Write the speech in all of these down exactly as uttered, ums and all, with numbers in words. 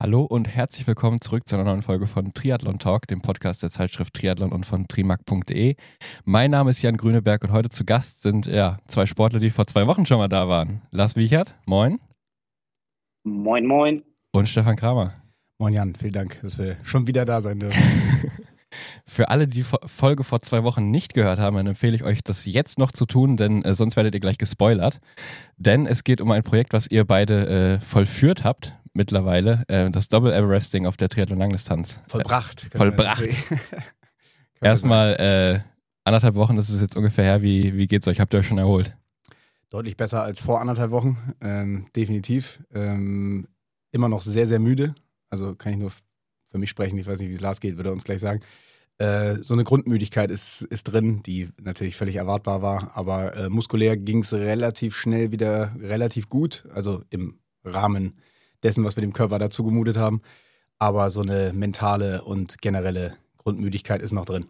Hallo und herzlich willkommen zurück zu einer neuen Folge von Triathlon Talk, dem Podcast der Zeitschrift Triathlon und von trimark punkt de. Mein Name ist Jan Grüneberg und heute zu Gast sind ja zwei Sportler, die vor zwei Wochen schon mal da waren. Lars Wiechert, moin. Moin, moin. Und Stefan Kramer. Moin Jan, vielen Dank, dass wir schon wieder da sein dürfen. Für alle, die die Folge vor zwei Wochen nicht gehört haben, dann empfehle ich euch, das jetzt noch zu tun, denn äh, sonst werdet ihr gleich gespoilert. Denn es geht um ein Projekt, was ihr beide äh, vollführt habt mittlerweile, äh, das Double Everesting auf der Triathlon-Langdistanz. Vollbracht. Äh, vollbracht. Erstmal äh, anderthalb Wochen, das ist jetzt ungefähr her. Wie, wie geht's euch? Habt ihr euch schon erholt? Deutlich besser als vor anderthalb Wochen, ähm, definitiv. Ähm, immer noch sehr, sehr müde. Also kann ich nur für mich sprechen, ich weiß nicht, wie es Lars geht, würde er uns gleich sagen. Äh, so eine Grundmüdigkeit ist, ist drin, die natürlich völlig erwartbar war, aber äh, muskulär ging es relativ schnell wieder relativ gut, also im Rahmen dessen, was wir dem Körper dazu gemutet haben, aber so eine mentale und generelle Grundmüdigkeit ist noch drin.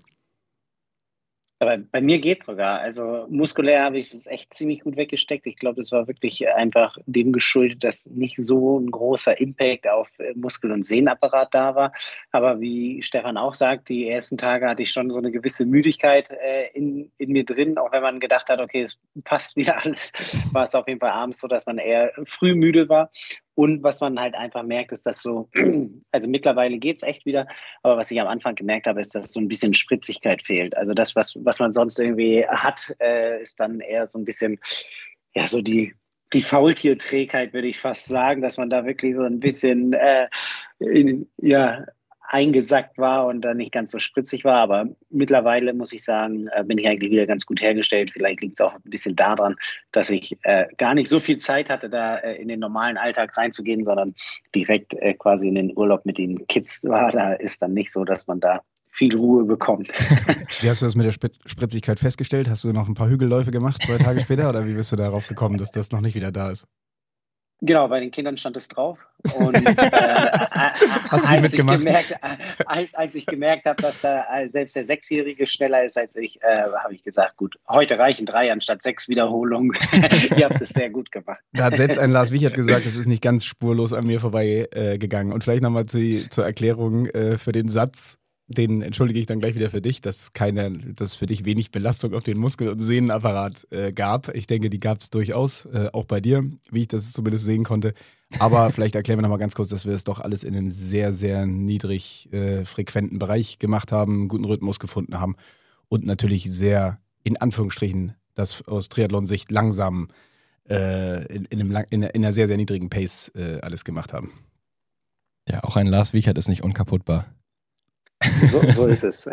Aber bei mir geht's sogar. Also muskulär habe ich es echt ziemlich gut weggesteckt. Ich glaube, das war wirklich einfach dem geschuldet, dass nicht so ein großer Impact auf Muskel- und Sehnenapparat da war. Aber wie Stefan auch sagt, die ersten Tage hatte ich schon so eine gewisse Müdigkeit äh, in, in mir drin. Auch wenn man gedacht hat, okay, es passt wieder alles, war es auf jeden Fall abends so, dass man eher früh müde war. Und was man halt einfach merkt, ist, dass so, also mittlerweile geht's echt wieder, aber was ich am Anfang gemerkt habe, ist, dass so ein bisschen Spritzigkeit fehlt. Also das, was, was man sonst irgendwie hat, äh, ist dann eher so ein bisschen, ja, so die, die Faultierträgheit, würde ich fast sagen, dass man da wirklich so ein bisschen, äh, in, ja, eingesackt war und dann nicht ganz so spritzig war. Aber mittlerweile, muss ich sagen, bin ich eigentlich wieder ganz gut hergestellt. Vielleicht liegt es auch ein bisschen daran, dass ich äh, gar nicht so viel Zeit hatte, da äh, in den normalen Alltag reinzugehen, sondern direkt äh, quasi in den Urlaub mit den Kids war. Da ist dann nicht so, dass man da viel Ruhe bekommt. Wie hast du das mit der Spritzigkeit festgestellt? Hast du noch ein paar Hügelläufe gemacht, zwei Tage später? Oder wie bist du darauf gekommen, dass das noch nicht wieder da ist? Genau, bei den Kindern stand es drauf. Und äh, Hast du die als, mitgemacht? ich gemerkt, als, als ich gemerkt habe, dass da selbst der Sechsjährige schneller ist als ich, äh, habe ich gesagt, gut, heute reichen drei anstatt sechs Wiederholungen. Ihr habt es sehr gut gemacht. Da hat selbst ein Lars Wiechert gesagt, es ist nicht ganz spurlos an mir vorbei äh, gegangen. Und vielleicht nochmal zu, zur Erklärung äh, für den Satz, den entschuldige ich dann gleich wieder für dich, dass keine, dass für dich wenig Belastung auf den Muskel- und Sehnenapparat äh, gab. Ich denke, die gab es durchaus, äh, auch bei dir, wie ich das zumindest sehen konnte. Aber vielleicht erklären wir nochmal ganz kurz, dass wir das doch alles in einem sehr, sehr niedrig äh, frequenten Bereich gemacht haben, einen guten Rhythmus gefunden haben und natürlich sehr, in Anführungsstrichen, das aus Triathlon-Sicht langsam äh, in, in, einem, lang- in, in einer sehr, sehr niedrigen Pace äh, alles gemacht haben. Ja, auch ein Lars Wiechert ist nicht unkaputtbar. So, so ist es.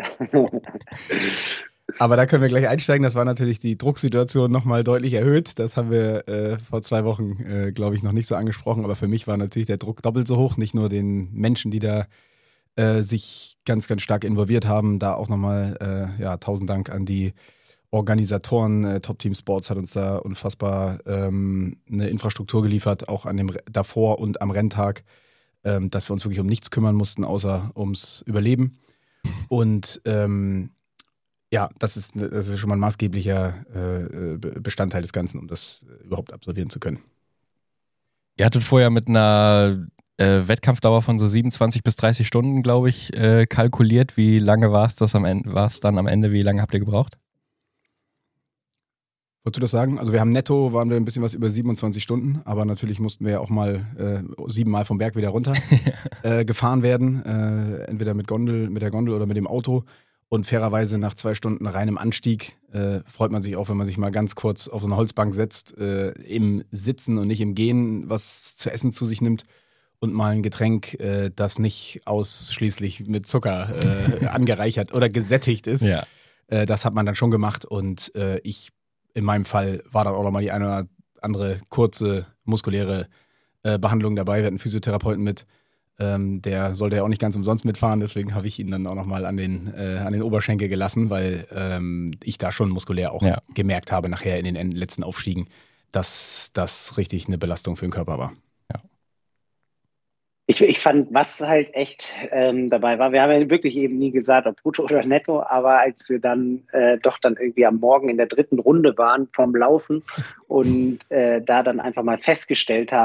Aber da können wir gleich einsteigen. Das war natürlich die Drucksituation nochmal deutlich erhöht. Das haben wir äh, vor zwei Wochen, äh, glaube ich, noch nicht so angesprochen. Aber für mich war natürlich der Druck doppelt so hoch. Nicht nur den Menschen, die da äh, sich ganz, ganz stark involviert haben. Da auch nochmal äh, ja, tausend Dank an die Organisatoren. Äh, Top Team Sports hat uns da unfassbar ähm, eine Infrastruktur geliefert, auch an dem davor und am Renntag, ähm, dass wir uns wirklich um nichts kümmern mussten, außer ums Überleben. Und ähm, ja, das ist, das ist schon mal ein maßgeblicher äh, Bestandteil des Ganzen, um das überhaupt absolvieren zu können. Ihr hattet vorher mit einer äh, Wettkampfdauer von so siebenundzwanzig bis dreißig Stunden, glaube ich, äh, kalkuliert. Wie lange war es das am Ende, war es dann am Ende? Wie lange habt ihr gebraucht? Wolltest du das sagen? Also wir haben netto, waren wir ein bisschen was über siebenundzwanzig Stunden, aber natürlich mussten wir ja auch mal äh, siebenmal vom Berg wieder runter äh, gefahren werden, äh, entweder mit Gondel, mit der Gondel oder mit dem Auto. Und fairerweise nach zwei Stunden reinem Anstieg äh, freut man sich auch, wenn man sich mal ganz kurz auf so eine Holzbank setzt, äh, im Sitzen und nicht im Gehen was zu essen zu sich nimmt und mal ein Getränk, äh, das nicht ausschließlich mit Zucker äh, angereichert oder gesättigt ist. Ja. Äh, das hat man dann schon gemacht und äh, ich in meinem Fall war dann auch noch mal die eine oder andere kurze muskuläre äh, Behandlung dabei. Wir hatten einen Physiotherapeuten mit, ähm, der sollte ja auch nicht ganz umsonst mitfahren, deswegen habe ich ihn dann auch noch mal an den, äh, an den Oberschenkel gelassen, weil ähm, ich da schon muskulär auch ja. gemerkt habe, nachher in den letzten Aufstiegen, dass das richtig eine Belastung für den Körper war. Ich, ich fand, was halt echt ähm, dabei war, wir haben ja wirklich eben nie gesagt, ob brutto oder netto, aber als wir dann äh, doch dann irgendwie am Morgen in der dritten Runde waren vom Laufen und äh, da dann einfach mal festgestellt haben,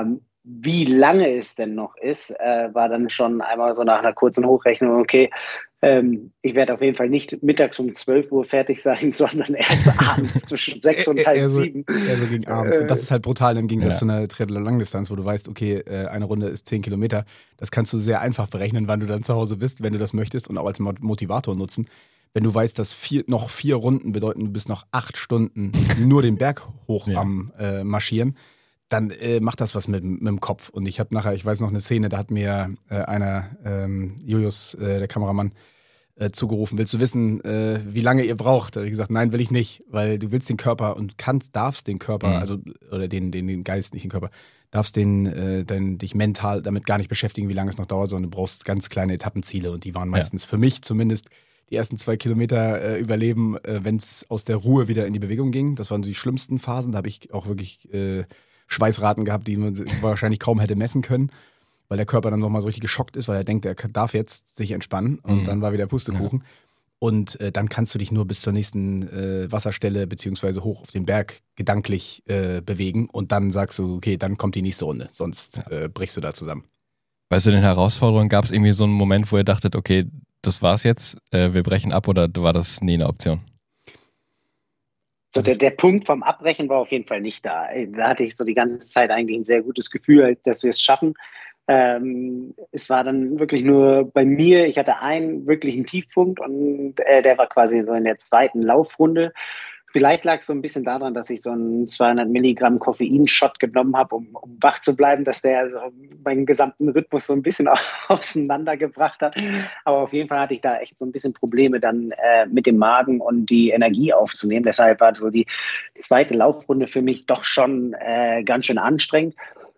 wie lange es denn noch ist, äh, war dann schon einmal so nach einer kurzen Hochrechnung, okay, ähm, ich werde auf jeden Fall nicht mittags um zwölf Uhr fertig sein, sondern erst abends zwischen sechs und halb eher so, sieben. Eher so gegen Abend. Und das ist halt brutal im Gegensatz Ja. zu einer Triathlon-Langdistanz, wo du weißt, okay, eine Runde ist zehn Kilometer. Das kannst du sehr einfach berechnen, wann du dann zu Hause bist, wenn du das möchtest und auch als Motivator nutzen. Wenn du weißt, dass vier, noch vier Runden bedeuten, du bist noch acht Stunden nur den Berg hoch Ja. am äh, Marschieren, dann äh, macht das was mit, mit dem Kopf. Und ich habe nachher, ich weiß noch eine Szene, da hat mir äh, einer, ähm, Julius, äh, der Kameramann, äh, zugerufen, willst du wissen, äh, wie lange ihr braucht? Da habe ich gesagt, nein, will ich nicht, weil du willst den Körper und kannst, darfst den Körper, Mhm. also oder den, den, den Geist, nicht den Körper, darfst den, äh, den, dich mental damit gar nicht beschäftigen, wie lange es noch dauert, sondern du brauchst ganz kleine Etappenziele und die waren meistens für mich zumindest die ersten zwei Kilometer äh, überleben, äh, wenn es aus der Ruhe wieder in die Bewegung ging. Das waren so die schlimmsten Phasen, da habe ich auch wirklich äh, Schweißraten gehabt, die man wahrscheinlich kaum hätte messen können, weil der Körper dann nochmal so richtig geschockt ist, weil er denkt, er darf jetzt sich entspannen und Mhm. dann war wieder Pustekuchen. Ja. Und äh, dann kannst du dich nur bis zur nächsten äh, Wasserstelle beziehungsweise hoch auf den Berg gedanklich äh, bewegen und dann sagst du, okay, dann kommt die nächste Runde, sonst ja. äh, brichst du da zusammen. Weißt du, den Herausforderungen gab es irgendwie so einen Moment, wo ihr dachtet, okay, das war's jetzt, äh, wir brechen ab, oder war das nie eine Option? So, der, der Punkt vom Abbrechen war auf jeden Fall nicht da. Da hatte ich so die ganze Zeit eigentlich ein sehr gutes Gefühl, dass wir es schaffen. Ähm, es war dann wirklich nur bei mir, ich hatte einen wirklichen Tiefpunkt und äh, der war quasi so in der zweiten Laufrunde. Vielleicht lag es so ein bisschen daran, dass ich so einen zweihundert Milligramm Koffein-Shot genommen habe, um, um wach zu bleiben, dass der also meinen gesamten Rhythmus so ein bisschen auseinandergebracht hat. Aber auf jeden Fall hatte ich da echt so ein bisschen Probleme dann äh, mit dem Magen und die Energie aufzunehmen. Deshalb war so die zweite Laufrunde für mich doch schon äh, ganz schön anstrengend.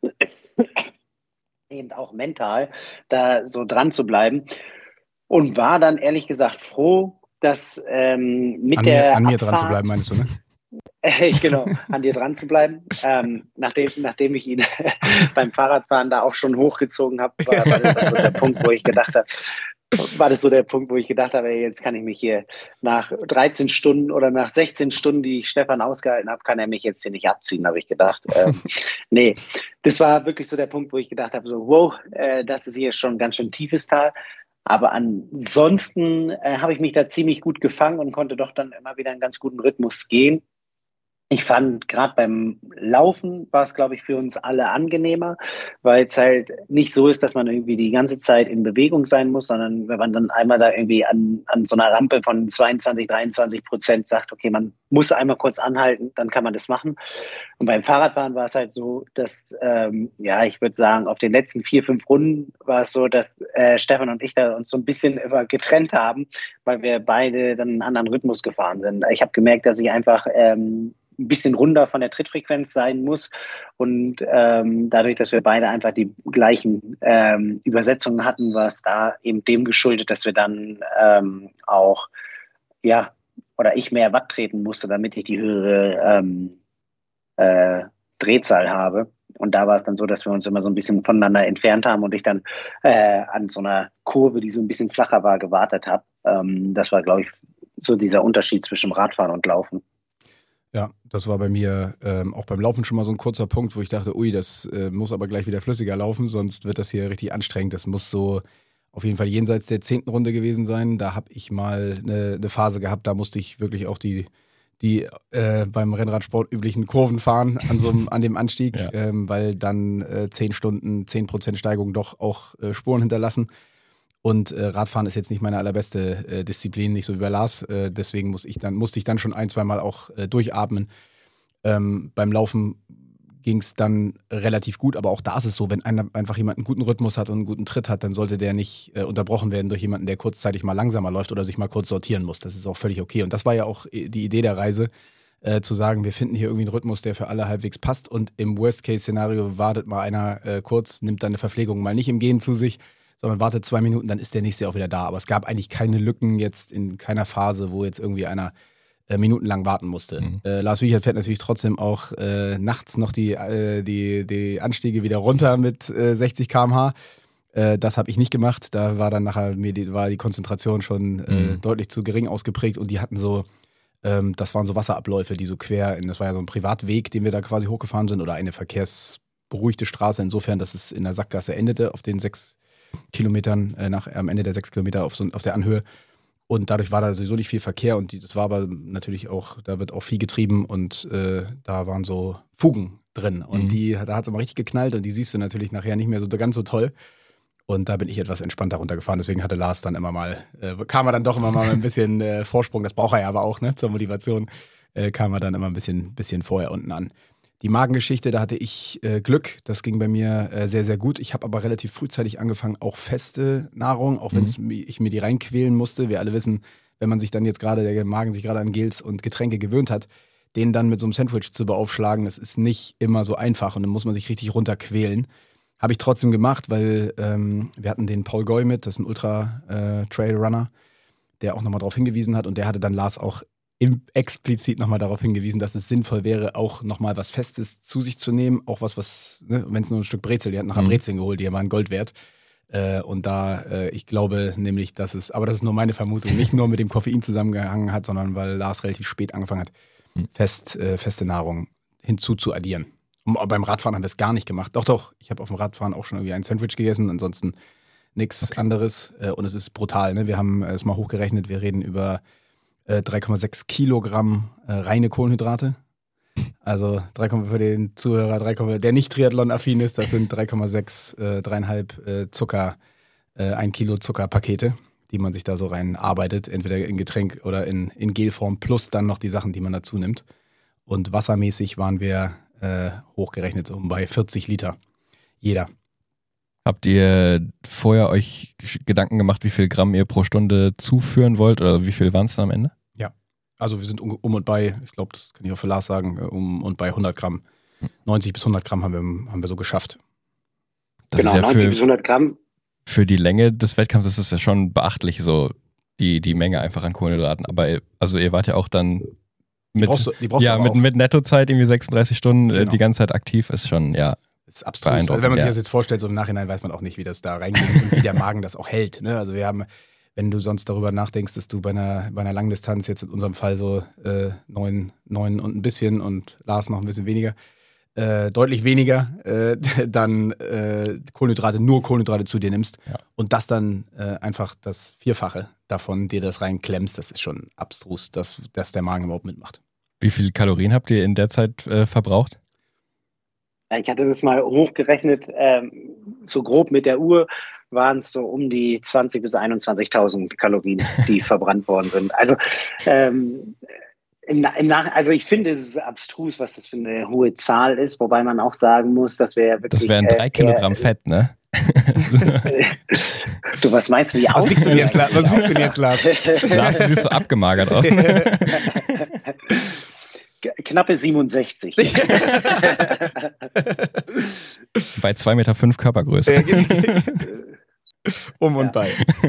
Eben auch mental, da so dran zu bleiben. Und war dann ehrlich gesagt froh, dass ähm, mit an der mir, an mir Abfahrt, dran zu bleiben, meinst du, ne? Äh, genau, an dir dran zu bleiben. Ähm, nachdem, nachdem ich ihn beim Fahrradfahren da auch schon hochgezogen habe, war, war das also der Punkt, wo ich gedacht habe, war das so der Punkt, wo ich gedacht habe, ey, jetzt kann ich mich hier nach dreizehn Stunden oder nach sechzehn Stunden, die ich Stefan ausgehalten habe, kann er mich jetzt hier nicht abziehen, habe ich gedacht. Ähm, nee, das war wirklich so der Punkt, wo ich gedacht habe, so wow, äh, das ist hier schon ein ganz schön tiefes Tal. Aber ansonsten äh, habe ich mich da ziemlich gut gefangen und konnte doch dann immer wieder einen ganz guten Rhythmus gehen. Ich fand, gerade beim Laufen war es, glaube ich, für uns alle angenehmer, weil es halt nicht so ist, dass man irgendwie die ganze Zeit in Bewegung sein muss, sondern wenn man dann einmal da irgendwie an, an so einer Rampe von zweiundzwanzig, dreiundzwanzig Prozent sagt, okay, man muss einmal kurz anhalten, dann kann man das machen. Und beim Fahrradfahren war es halt so, dass, ähm, ja, ich würde sagen, auf den letzten vier, fünf Runden war es so, dass äh, Stefan und ich da uns so ein bisschen immer getrennt haben, weil wir beide dann einen anderen Rhythmus gefahren sind. Ich habe gemerkt, dass ich einfach ähm, ein bisschen runder von der Trittfrequenz sein muss und ähm, dadurch, dass wir beide einfach die gleichen ähm, Übersetzungen hatten, war es da eben dem geschuldet, dass wir dann ähm, auch, ja, oder ich mehr Watt treten musste, damit ich die höhere ähm, äh, Drehzahl habe. Und da war es dann so, dass wir uns immer so ein bisschen voneinander entfernt haben und ich dann äh, an so einer Kurve, die so ein bisschen flacher war, gewartet habe. Ähm, das war, glaube ich, so dieser Unterschied zwischen Radfahren und Laufen. Ja, das war bei mir ähm, auch beim Laufen schon mal so ein kurzer Punkt, wo ich dachte, ui, das äh, muss aber gleich wieder flüssiger laufen, sonst wird das hier richtig anstrengend. Das muss so auf jeden Fall jenseits der zehnten Runde gewesen sein. Da habe ich mal eine, eine Phase gehabt, da musste ich wirklich auch die, die äh, beim Rennradsport üblichen Kurven fahren an, so einem, an dem Anstieg, ja. ähm, weil dann äh, zehn Stunden, zehn Prozent Steigung doch auch äh, Spuren hinterlassen. Und äh, Radfahren ist jetzt nicht meine allerbeste äh, Disziplin, nicht so wie bei Lars. Äh, deswegen muss ich dann, musste ich dann schon ein, zwei Mal auch äh, durchatmen. Ähm, beim Laufen ging es dann relativ gut, aber auch da ist es so, wenn einer einfach jemand einen guten Rhythmus hat und einen guten Tritt hat, dann sollte der nicht äh, unterbrochen werden durch jemanden, der kurzzeitig mal langsamer läuft oder sich mal kurz sortieren muss. Das ist auch völlig okay. Und das war ja auch die Idee der Reise, äh, zu sagen, wir finden hier irgendwie einen Rhythmus, der für alle halbwegs passt. Und im Worst-Case-Szenario wartet mal einer äh, kurz, nimmt dann eine Verpflegung mal nicht im Gehen zu sich, sondern wartet zwei Minuten, dann ist der nächste auch wieder da. Aber es gab eigentlich keine Lücken jetzt in keiner Phase, wo jetzt irgendwie einer äh, minutenlang warten musste. Mhm. Äh, Lars Wiechert fährt natürlich trotzdem auch äh, nachts noch die, äh, die, die Anstiege wieder runter mit äh, sechzig Kilometer pro Stunde. Äh, das habe ich nicht gemacht. Da war dann nachher mir die, war die Konzentration schon äh, mhm. deutlich zu gering ausgeprägt und die hatten so, ähm, das waren so Wasserabläufe, die so quer, in, das war ja so ein Privatweg, den wir da quasi hochgefahren sind oder eine Verkehrs beruhigte Straße insofern, dass es in der Sackgasse endete auf den sechs Kilometern, äh, nach, am Ende der sechs Kilometer auf, so, auf der Anhöhe. Und dadurch war da sowieso nicht viel Verkehr und die, das war aber natürlich auch, da wird auch Vieh getrieben und äh, da waren so Fugen drin. Und mhm. die, da hat es aber richtig geknallt und die siehst du natürlich nachher nicht mehr so ganz so toll. Und da bin ich etwas entspannter runtergefahren. Deswegen hatte Lars dann immer mal, äh, kam er dann doch immer mal ein bisschen äh, Vorsprung. Das braucht er ja aber auch, ne, zur Motivation. Äh, kam er dann immer ein bisschen, bisschen vorher unten an. Die Magengeschichte, da hatte ich äh, Glück. Das ging bei mir äh, sehr, sehr gut. Ich habe aber relativ frühzeitig angefangen, auch feste Nahrung, auch wenn mhm. ich mir die reinquälen musste. Wir alle wissen, wenn man sich dann jetzt gerade, der Magen sich gerade an Gels und Getränke gewöhnt hat, den dann mit so einem Sandwich zu beaufschlagen, das ist nicht immer so einfach und dann muss man sich richtig runterquälen. Habe ich trotzdem gemacht, weil ähm, wir hatten den Paul Goy mit, das ist ein Ultra-Trail-Runner, der auch nochmal darauf hingewiesen hat und der hatte dann Lars auch im, explizit nochmal darauf hingewiesen, dass es sinnvoll wäre, auch nochmal was Festes zu sich zu nehmen, auch was, was, ne, wenn es nur ein Stück Brezel, die hat nachher mhm. Brezeln geholt, die waren Gold wert. Äh, und da, äh, ich glaube nämlich, dass es, aber das ist nur meine Vermutung, nicht nur mit dem Koffein zusammengehangen hat, sondern weil Lars relativ spät angefangen hat, mhm. fest, äh, feste Nahrung hinzuzuaddieren. Und beim Radfahren haben wir es gar nicht gemacht. Doch, doch, ich habe auf dem Radfahren auch schon irgendwie ein Sandwich gegessen, ansonsten nichts okay. anderes. Äh, und es ist brutal, ne? Wir haben es mal hochgerechnet, wir reden über äh, drei Komma sechs Kilogramm äh, reine Kohlenhydrate. Also drei, für den Zuhörer, drei, der nicht Triathlon-affin ist, das sind drei Komma sechs, äh, dreieinhalb äh, Zucker, äh, ein Kilo Zuckerpakete, die man sich da so reinarbeitet, entweder in Getränk oder in, in Gelform, plus dann noch die Sachen, die man dazu nimmt. Und wassermäßig waren wir äh, hochgerechnet um bei vierzig Liter jeder. Habt ihr vorher euch Gedanken gemacht, wie viel Gramm ihr pro Stunde zuführen wollt oder wie viel waren es dann am Ende? Ja, also wir sind um, um und bei, ich glaube, das kann ich auch für Lars sagen, um und bei hundert Gramm. neunzig bis hundert Gramm haben wir, haben wir so geschafft. Das genau, ist ja neunzig für, bis hundert Gramm. Für die Länge des Wettkampfs ist es ja schon beachtlich, so die, die Menge einfach an Kohlenhydraten. Aber ihr, also ihr wart ja auch dann mit, die brauchst du, die brauchst ja, du mit, mit Nettozeit irgendwie sechsunddreißig Stunden genau. die ganze Zeit aktiv ist schon, ja. Das ist abstrus. Also wenn man sich ja. das jetzt vorstellt, so im Nachhinein weiß man auch nicht, wie das da reingeht und wie der Magen das auch hält. Ne? Also wir haben, wenn du sonst darüber nachdenkst, dass du bei einer, bei einer Langdistanz jetzt in unserem Fall so äh, neun, neun und ein bisschen und Lars noch ein bisschen weniger, äh, deutlich weniger, äh, dann äh, Kohlenhydrate, nur Kohlenhydrate zu dir nimmst ja. und das dann äh, einfach das Vierfache davon dir das reinklemmst, das ist schon abstrus, dass, dass der Magen überhaupt mitmacht. Wie viele Kalorien habt ihr in der Zeit äh, verbraucht? Ich hatte das mal hochgerechnet, ähm, so grob mit der Uhr waren es so um die zwanzigtausend bis einundzwanzigtausend Kalorien, die verbrannt worden sind. Also, ähm, im, im Nach- also ich finde, es ist abstrus, was das für eine hohe Zahl ist, wobei man auch sagen muss, dass wir wirklich... Das wären drei äh, Kilogramm äh, Fett, ne? Du, was meinst du, wie aus? Was wiegst du denn jetzt, Lars? Was wiegst du denn jetzt, Lars? Lars, du siehst so abgemagert aus. Knappe siebenundsechzig. Bei zwei Komma fünf Meter Körpergröße. um und ja. bei.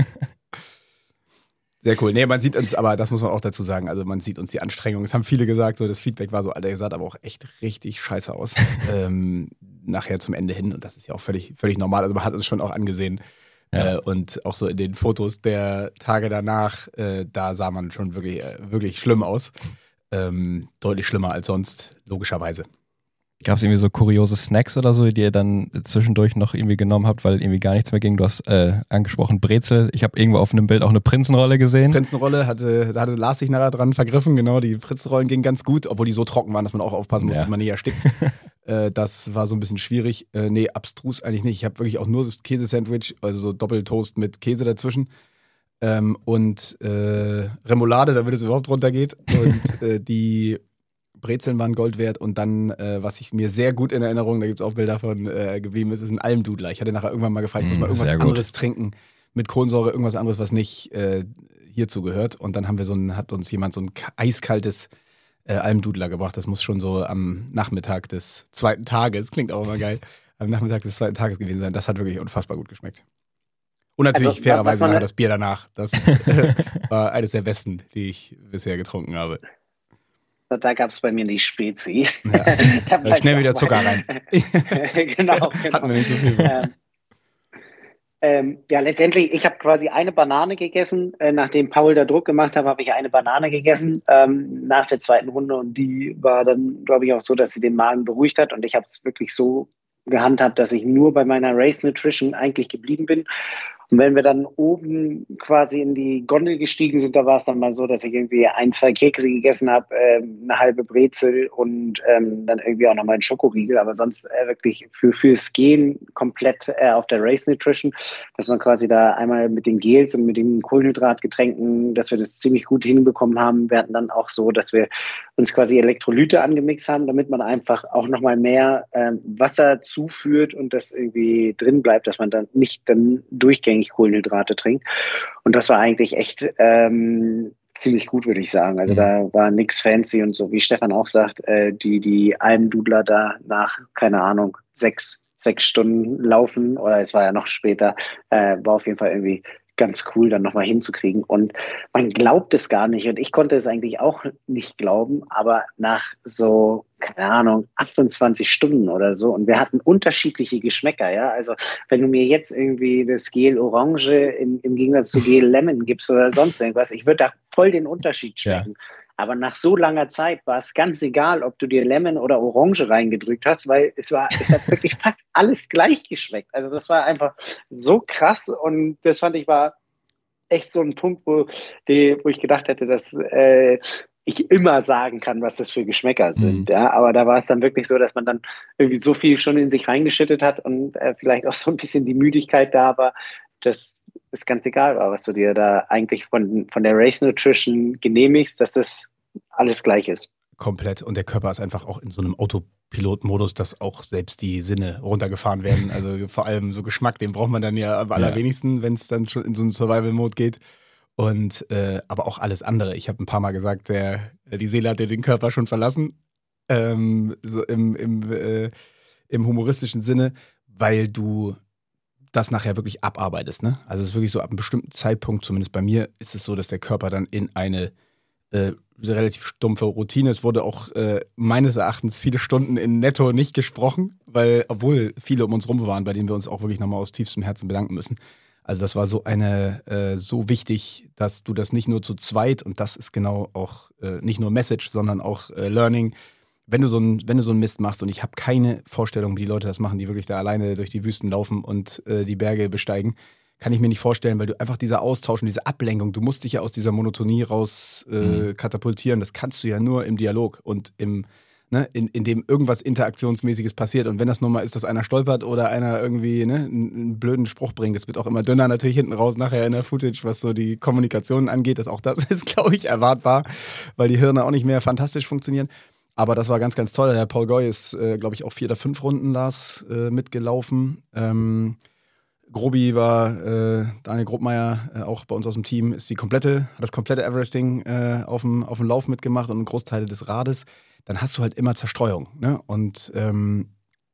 Sehr cool. Nee, man sieht uns, aber das muss man auch dazu sagen, also man sieht uns die Anstrengung. Es haben viele gesagt, so das Feedback war so, Alter, ihr seht aber auch echt richtig scheiße aus. ähm, nachher zum Ende hin und das ist ja auch völlig, völlig normal. Also man hat uns schon auch angesehen. Ja. Äh, und auch so in den Fotos der Tage danach, äh, da sah man schon wirklich, äh, wirklich schlimm aus. Ähm, deutlich schlimmer als sonst, logischerweise. Gab es irgendwie so kuriose Snacks oder so, die ihr dann zwischendurch noch irgendwie genommen habt, weil irgendwie gar nichts mehr ging? Du hast äh, angesprochen Brezel. Ich habe irgendwo auf einem Bild auch eine Prinzenrolle gesehen. Prinzenrolle, hatte, da hatte Lars sich nachher dran vergriffen. Genau, die Prinzenrollen gingen ganz gut, obwohl die so trocken waren, dass man auch aufpassen muss, ja. dass man nicht erstickt. äh, das war so ein bisschen schwierig. Äh, nee, abstrus eigentlich nicht. Ich habe wirklich auch nur das Käsesandwich, also so Doppeltoast mit Käse dazwischen. Ähm, und äh, Remoulade, damit es überhaupt runtergeht. Und äh, die Brezeln waren Gold wert. Und dann, äh, was ich mir sehr gut in Erinnerung, da gibt es auch Bilder von äh, geblieben ist, ist ein Almdudler. Ich hatte nachher irgendwann mal gefragt, ich muss mal irgendwas anderes trinken mit Kohlensäure, irgendwas anderes, was nicht äh, hierzu gehört. Und dann haben wir so ein, hat uns jemand so ein eiskaltes äh, Almdudler gebracht. Das muss schon so am Nachmittag des zweiten Tages, klingt auch immer geil, am Nachmittag des zweiten Tages gewesen sein. Das hat wirklich unfassbar gut geschmeckt. Und natürlich also, fairerweise nachher das Bier danach. Das war eines der besten, die ich bisher getrunken habe. Da gab es bei mir die Spezi. Ja. Da schnell wieder Zucker rein. genau, genau. Hatten wir nicht so viel. Ähm, ähm, ja, letztendlich, ich habe quasi eine Banane gegessen. Äh, nachdem Paul da Druck gemacht hat, habe ich eine Banane gegessen ähm, nach der zweiten Runde. Und die war dann, glaube ich, auch so, dass sie den Magen beruhigt hat. Und ich habe es wirklich so gehandhabt, dass ich nur bei meiner Race Nutrition eigentlich geblieben bin. Und wenn wir dann oben quasi in die Gondel gestiegen sind, da war es dann mal so, dass ich irgendwie ein, zwei Kekse gegessen habe, äh, eine halbe Brezel und ähm, dann irgendwie auch nochmal einen Schokoriegel. Aber sonst äh, wirklich für fürs Gehen komplett äh, auf der Race Nutrition, dass man quasi da einmal mit den Gels und mit den Kohlenhydratgetränken, dass wir das ziemlich gut hinbekommen haben. Wir hatten dann auch so, dass wir uns quasi Elektrolyte angemixt haben, damit man einfach auch nochmal mehr ähm, Wasser zuführt und das irgendwie drin bleibt, dass man dann nicht dann durchgängig Kohlenhydrate trinkt. Und das war eigentlich echt ähm, ziemlich gut, würde ich sagen. Also mhm. da war nichts fancy und so, wie Stefan auch sagt, äh, die, die Almdudler da nach, keine Ahnung, sechs, sechs Stunden laufen, oder es war ja noch später, äh, war auf jeden Fall irgendwie ganz cool, dann nochmal hinzukriegen. Und man glaubt es gar nicht. Und ich konnte es eigentlich auch nicht glauben, aber nach so, keine Ahnung, achtundzwanzig Stunden oder so, und wir hatten unterschiedliche Geschmäcker, ja. Also wenn du mir jetzt irgendwie das Gel Orange im, im Gegensatz zu Gel Lemon gibst oder sonst irgendwas, ich würde da voll den Unterschied schmecken. Ja. Aber nach so langer Zeit war es ganz egal, ob du dir Lemon oder Orange reingedrückt hast, weil es war, es hat wirklich fast alles gleich geschmeckt. Also das war einfach so krass, und das fand ich war echt so ein Punkt, wo, die, wo ich gedacht hätte, dass äh, ich immer sagen kann, was das für Geschmäcker sind. Mhm. Ja, aber da war es dann wirklich so, dass man dann irgendwie so viel schon in sich reingeschüttet hat und äh, vielleicht auch so ein bisschen die Müdigkeit da war, dass es ganz egal war, was du dir da eigentlich von, von der Race Nutrition genehmigst, dass das alles gleich ist. Komplett. Und der Körper ist einfach auch in so einem Autopilot-Modus, dass auch selbst die Sinne runtergefahren werden. Also vor allem so Geschmack, den braucht man dann ja am allerwenigsten, ja. wenn es dann schon in so einen Survival-Mode geht. Und äh, aber auch alles andere. Ich habe ein paar Mal gesagt, der, die Seele hat ja den Körper schon verlassen. Ähm, so im, im, äh, im humoristischen Sinne, weil du das nachher wirklich abarbeitest. Ne? Also es ist wirklich so, ab einem bestimmten Zeitpunkt, zumindest bei mir, ist es so, dass der Körper dann in eine äh, relativ stumpfe Routine. Es wurde auch äh, meines Erachtens viele Stunden in Netto nicht gesprochen, weil, obwohl viele um uns rum waren, bei denen wir uns auch wirklich nochmal aus tiefstem Herzen bedanken müssen. Also das war so eine, äh, so wichtig, dass du das nicht nur zu zweit, und das ist genau auch äh, nicht nur Message, sondern auch äh, Learning, wenn du so ein, wenn du so einen Mist machst, und ich habe keine Vorstellung, wie die Leute das machen, die wirklich da alleine durch die Wüsten laufen und äh, die Berge besteigen, kann ich mir nicht vorstellen, weil du einfach dieser Austausch und diese Ablenkung, du musst dich ja aus dieser Monotonie raus äh, mhm. katapultieren, das kannst du ja nur im Dialog und im, ne, in, in dem irgendwas Interaktionsmäßiges passiert. Und wenn das nur mal ist, dass einer stolpert oder einer irgendwie ne, einen, einen blöden Spruch bringt, das wird auch immer dünner natürlich hinten raus nachher in der Footage, was so die Kommunikation angeht, das auch das ist, glaube ich, erwartbar, weil die Hirne auch nicht mehr fantastisch funktionieren. Aber das war ganz, ganz toll. Der Paul Goy ist, äh, glaube ich, auch vier oder fünf Runden Lars äh, mitgelaufen. Ähm, Grobi war, äh, Daniel Grobmeier, äh, auch bei uns aus dem Team, ist die komplette, hat das komplette Everesting äh, auf dem auf dem Lauf mitgemacht und einen Großteil des Rades. Dann hast du halt immer Zerstreuung. Ne? Und ähm,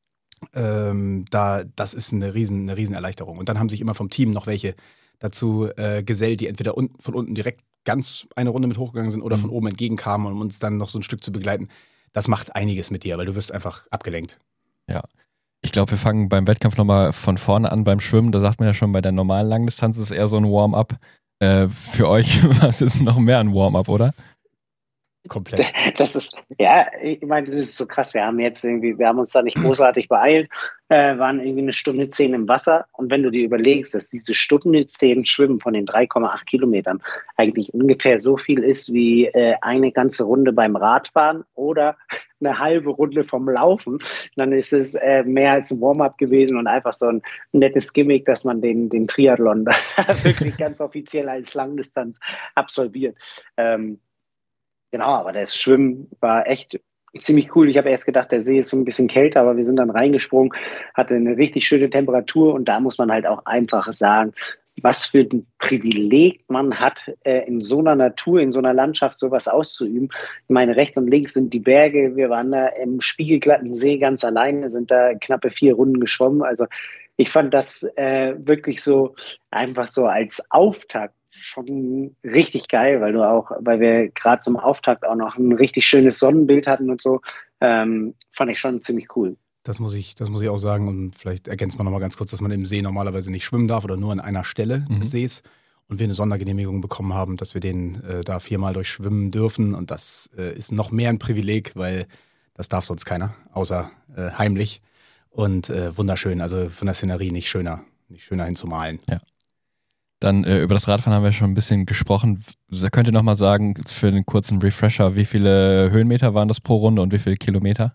ähm, da, das ist eine riesen, eine riesen Erleichterung. Und dann haben sich immer vom Team noch welche dazu äh, gesellt, die entweder un- von unten direkt ganz eine Runde mit hochgegangen sind oder mhm. von oben entgegenkamen, um uns dann noch so ein Stück zu begleiten. Das macht einiges mit dir, weil du wirst einfach abgelenkt. Ja. Ich glaube, wir fangen beim Wettkampf nochmal von vorne an beim Schwimmen. Da sagt man ja schon, bei der normalen Langdistanz ist es eher so ein Warm-up. Äh, für euch war es jetzt noch mehr ein Warm-up, oder? Komplett. Das ist, ja, ich meine, das ist so krass. Wir haben jetzt irgendwie, wir haben uns da nicht großartig beeilt, äh, waren irgendwie eine Stunde zehn im Wasser. Und wenn du dir überlegst, dass diese Stunde zehn Schwimmen von den drei Komma acht Kilometern eigentlich ungefähr so viel ist wie äh, eine ganze Runde beim Radfahren oder eine halbe Runde vom Laufen, dann ist es äh, mehr als ein Warm-up gewesen und einfach so ein nettes Gimmick, dass man den, den Triathlon da wirklich ganz offiziell als Langdistanz absolviert. Ähm, Genau, aber das Schwimmen war echt ziemlich cool. Ich habe erst gedacht, der See ist so ein bisschen kälter, aber wir sind dann reingesprungen, hatte eine richtig schöne Temperatur, und da muss man halt auch einfach sagen, was für ein Privileg man hat, äh, in so einer Natur, in so einer Landschaft sowas auszuüben. Ich meine, rechts und links sind die Berge, wir waren da im spiegelglatten See ganz alleine, sind da knappe vier Runden geschwommen. Also ich fand das äh, wirklich so einfach so als Auftakt schon richtig geil, weil du auch, weil wir gerade zum Auftakt auch noch ein richtig schönes Sonnenbild hatten und so, ähm, fand ich schon ziemlich cool. Das muss ich, das muss ich auch sagen, und vielleicht ergänzt man nochmal ganz kurz, dass man im See normalerweise nicht schwimmen darf oder nur an einer Stelle mhm. des Sees, und wir eine Sondergenehmigung bekommen haben, dass wir den äh, da viermal durchschwimmen dürfen, und das äh, ist noch mehr ein Privileg, weil das darf sonst keiner, außer äh, heimlich. Und äh, wunderschön, also von der Szenerie nicht schöner, nicht schöner hinzumalen. Ja. Dann äh, über das Radfahren haben wir schon ein bisschen gesprochen. Könnt ihr nochmal sagen, für einen kurzen Refresher, wie viele Höhenmeter waren das pro Runde und wie viele Kilometer?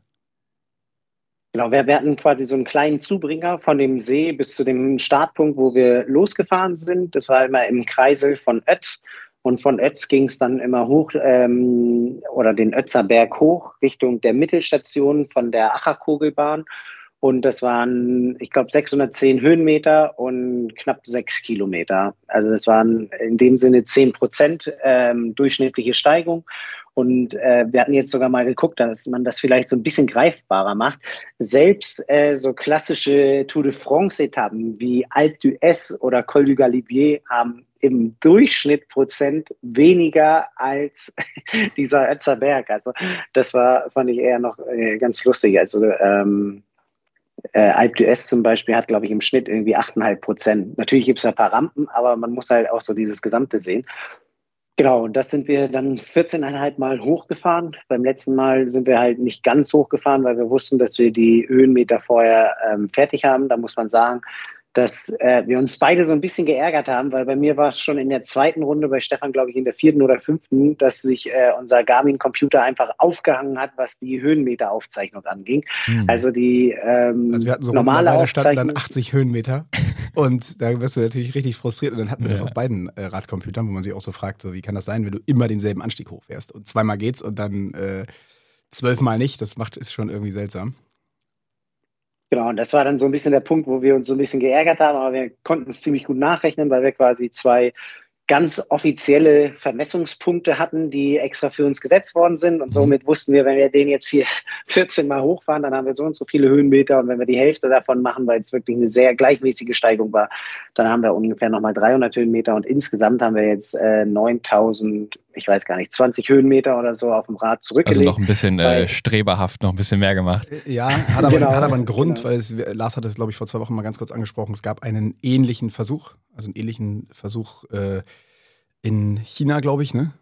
Genau, wir, wir hatten quasi so einen kleinen Zubringer von dem See bis zu dem Startpunkt, wo wir losgefahren sind. Das war immer im Kreisel von Ötz. Und von Ötz ging es dann immer hoch ähm, oder den Ötzer Berg hoch Richtung der Mittelstation von der Acherkogelbahn. Und das waren, ich glaube, sechshundertzehn Höhenmeter und knapp sechs Kilometer. Also das waren in dem Sinne zehn Prozent ähm, durchschnittliche Steigung. Und äh, wir hatten jetzt sogar mal geguckt, dass man das vielleicht so ein bisschen greifbarer macht. Selbst äh, so klassische Tour de France-Etappen wie Alpe d'Huez oder Col du Galibier haben im Durchschnitt Prozent weniger als dieser Ötzer Berg. Also das war, fand ich eher noch äh, ganz lustig. Also ähm, Äh, Alpe d'Huez zum Beispiel hat, glaube ich, im Schnitt irgendwie acht Komma fünf Prozent. Natürlich gibt es ein paar Rampen, aber man muss halt auch so dieses Gesamte sehen. Genau, und das sind wir dann vierzehn Komma fünf Mal hochgefahren. Beim letzten Mal sind wir halt nicht ganz hochgefahren, weil wir wussten, dass wir die Höhenmeter vorher ähm, fertig haben. Da muss man sagen, dass äh, wir uns beide so ein bisschen geärgert haben, weil bei mir war es schon in der zweiten Runde, bei Stefan glaube ich in der vierten oder fünften, dass sich äh, unser Garmin-Computer einfach aufgehangen hat, was die Höhenmeteraufzeichnung anging. Mhm. Also die ähm, also wir hatten so normale Runden, da standen Aufzeichnung. dann achtzig Höhenmeter und da wirst du natürlich richtig frustriert und dann hatten wir Ja. das auf beiden äh, Radcomputern, wo man sich auch so fragt, so wie kann das sein, wenn du immer denselben Anstieg hochfährst und zweimal geht's und dann äh, zwölfmal nicht, das macht ist schon irgendwie seltsam. Genau, und das war dann so ein bisschen der Punkt, wo wir uns so ein bisschen geärgert haben, aber wir konnten es ziemlich gut nachrechnen, weil wir quasi zwei ganz offizielle Vermessungspunkte hatten, die extra für uns gesetzt worden sind. Und somit wussten wir, wenn wir den jetzt hier vierzehn Mal hochfahren, dann haben wir so und so viele Höhenmeter. Und wenn wir die Hälfte davon machen, weil es wirklich eine sehr gleichmäßige Steigung war, dann haben wir ungefähr nochmal dreihundert Höhenmeter. Und insgesamt haben wir jetzt äh, neuntausend, ich weiß gar nicht, zwanzig Höhenmeter oder so auf dem Rad zurückgelegt. Also noch ein bisschen äh, streberhaft, noch ein bisschen mehr gemacht. Ja, hat aber, Genau, hat aber einen Grund, genau. weil es, Lars hat es, glaube ich, vor zwei Wochen mal ganz kurz angesprochen. Es gab einen ähnlichen Versuch, also einen ähnlichen Versuch äh, in China, glaube ich, ne?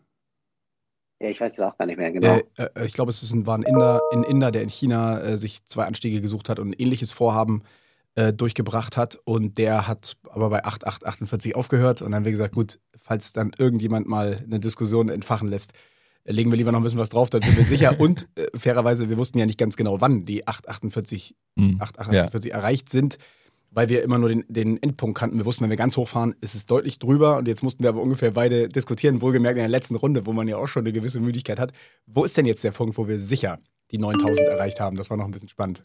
Ja, ich weiß es auch gar nicht mehr genau. Äh, äh, ich glaube, es ist ein, war ein Inder, ein Inder, der in China äh, sich zwei Anstiege gesucht hat und ein ähnliches Vorhaben äh, durchgebracht hat. Und der hat aber bei acht Komma achtundvierzig aufgehört. Und dann haben wir gesagt, gut, falls dann irgendjemand mal eine Diskussion entfachen lässt, äh, legen wir lieber noch ein bisschen was drauf, dann sind wir sicher. Und äh, fairerweise, wir wussten ja nicht ganz genau, wann die acht Komma achtundvierzig Mhm. acht Komma achtundvierzig Ja. erreicht sind, weil wir immer nur den, den Endpunkt kannten. Wir wussten, wenn wir ganz hochfahren, ist es deutlich drüber. Und jetzt mussten wir aber ungefähr beide diskutieren, wohlgemerkt in der letzten Runde, wo man ja auch schon eine gewisse Müdigkeit hat. Wo ist denn jetzt der Punkt, wo wir sicher die neuntausend erreicht haben? Das war noch ein bisschen spannend.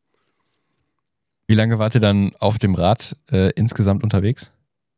Wie lange wart ihr dann auf dem Rad äh, insgesamt unterwegs?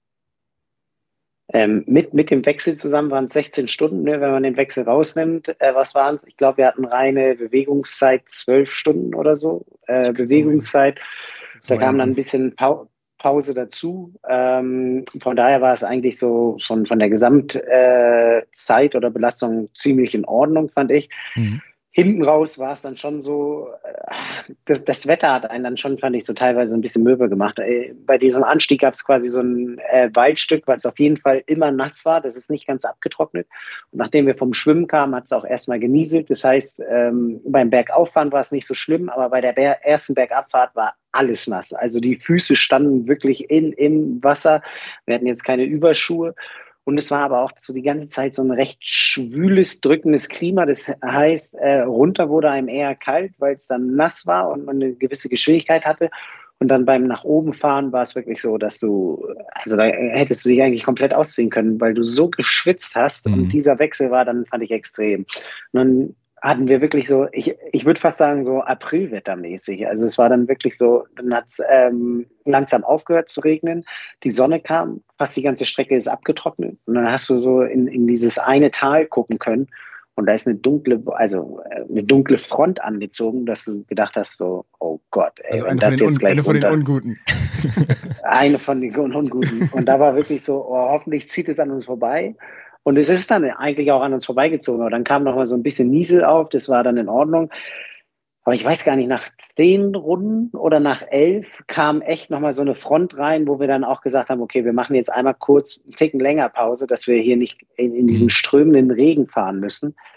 Ähm, mit, mit dem Wechsel zusammen waren es sechzehn Stunden, ne, wenn man den Wechsel rausnimmt. Äh, was waren es? Ich glaube, wir hatten reine Bewegungszeit zwölf Stunden oder so. Äh, Bewegungszeit. Da kam dann ein bisschen Pau- Pause dazu. Ähm, von daher war es eigentlich so von, von der Gesamtzeit äh, oder Belastung ziemlich in Ordnung, fand ich. Mhm. Hinten raus war es dann schon so, äh, das, das Wetter hat einen dann schon, fand ich, so teilweise ein bisschen mürbe gemacht. Äh, Bei diesem Anstieg gab es quasi so ein äh, Waldstück, weil es auf jeden Fall immer nass war. Das ist nicht ganz abgetrocknet. Und nachdem wir vom Schwimmen kamen, hat es auch erstmal genieselt. Das heißt, ähm, beim Bergauffahren war es nicht so schlimm, aber bei der Ber- ersten Bergabfahrt war alles nass. Also die Füße standen wirklich in, im Wasser. Wir hatten jetzt keine Überschuhe. Und es war aber auch so die ganze Zeit so ein recht schwüles, drückendes Klima. Das heißt, äh, runter wurde einem eher kalt, weil es dann nass war und man eine gewisse Geschwindigkeit hatte. Und dann beim nach oben fahren war es wirklich so, dass du, also da hättest du dich eigentlich komplett ausziehen können, weil du so geschwitzt hast. Mhm. Und dieser Wechsel war dann, fand ich, extrem. Und dann hatten wir wirklich so, ich, ich würde fast sagen, so Aprilwettermäßig. Also es war dann wirklich so, dann hat es ähm, langsam aufgehört zu regnen, die Sonne kam, fast die ganze Strecke ist abgetrocknet und dann hast du so in, in dieses eine Tal gucken können und da ist eine dunkle, also eine dunkle Front angezogen, dass du gedacht hast so, oh Gott, ey, Also wenn eine das von, den jetzt Un gleich eine von den runter- Unguten. eine von den Unguten. Und da war wirklich so, oh, hoffentlich zieht es an uns vorbei. Und es ist dann eigentlich auch an uns vorbeigezogen. Aber dann kam noch mal so ein bisschen Niesel auf, das war dann in Ordnung. Aber ich weiß gar nicht, nach zehn Runden oder nach elf kam echt noch mal so eine Front rein, wo wir dann auch gesagt haben, okay, wir machen jetzt einmal kurz einen Ticken länger Pause, dass wir hier nicht in, in diesen strömenden Regen fahren müssen.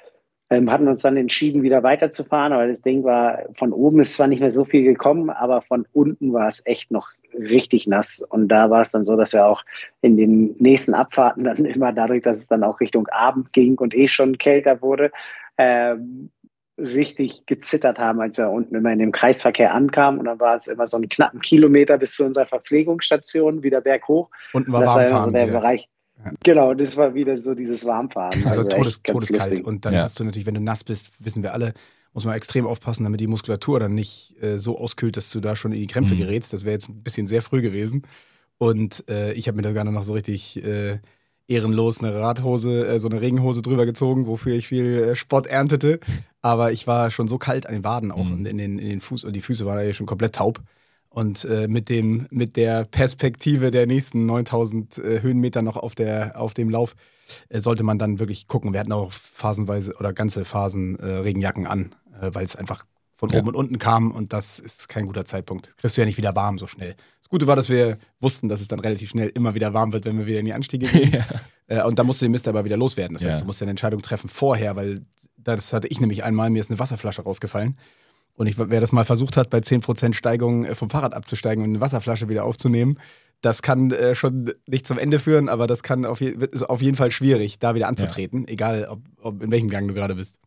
Ähm, hatten uns dann entschieden, wieder weiterzufahren, aber das Ding war, von oben ist zwar nicht mehr so viel gekommen, aber von unten war es echt noch richtig nass. Und da war es dann so, dass wir auch in den nächsten Abfahrten dann immer dadurch, dass es dann auch Richtung Abend ging und eh schon kälter wurde, ähm, richtig gezittert haben, als wir unten immer in dem Kreisverkehr ankamen. Und dann war es immer so einen knappen Kilometer bis zu unserer Verpflegungsstation, wieder berghoch. Unten war das war immer Warmfahren so der wieder. Bereich. Ja. Genau, das war wieder so dieses Warmfahren. Also, Also todes, echt ganz todeskalt. lustig. Und dann Ja. hast du natürlich, wenn du nass bist, wissen wir alle, muss man extrem aufpassen, damit die Muskulatur dann nicht äh, so auskühlt, dass du da schon in die Krämpfe Mhm. gerätst. Das wäre jetzt ein bisschen sehr früh gewesen. Und äh, ich habe mir da gerne noch so richtig äh, ehrenlos eine Radhose, äh, so eine Regenhose drüber gezogen, wofür ich viel äh, Spott erntete. Aber ich war schon so kalt an den Waden auch Mhm. und in den, in den Fuß und die Füße waren ja schon komplett taub. Und äh, mit, dem, mit der Perspektive der nächsten neuntausend äh, Höhenmeter noch auf, der, auf dem Lauf äh, sollte man dann wirklich gucken. Wir hatten auch phasenweise oder ganze Phasen äh, Regenjacken an, äh, weil es einfach von Ja. oben und unten kam und das ist kein guter Zeitpunkt. Kriegst du ja nicht wieder warm so schnell. Das Gute war, dass wir wussten, dass es dann relativ schnell immer wieder warm wird, wenn wir wieder in die Anstiege gehen. Ja. Äh, und da musst du den Mist aber wieder loswerden. Das heißt, Ja. du musst ja eine Entscheidung treffen vorher, weil das hatte ich nämlich einmal, mir ist eine Wasserflasche rausgefallen. Und ich, wer das mal versucht hat, bei zehn Prozent Steigung äh, vom Fahrrad abzusteigen und eine Wasserflasche wieder aufzunehmen, das kann äh, schon nicht zum Ende führen, aber das kann auf, je, ist auf jeden Fall schwierig, da wieder anzutreten, egal ob, ob in welchem Gang du gerade bist.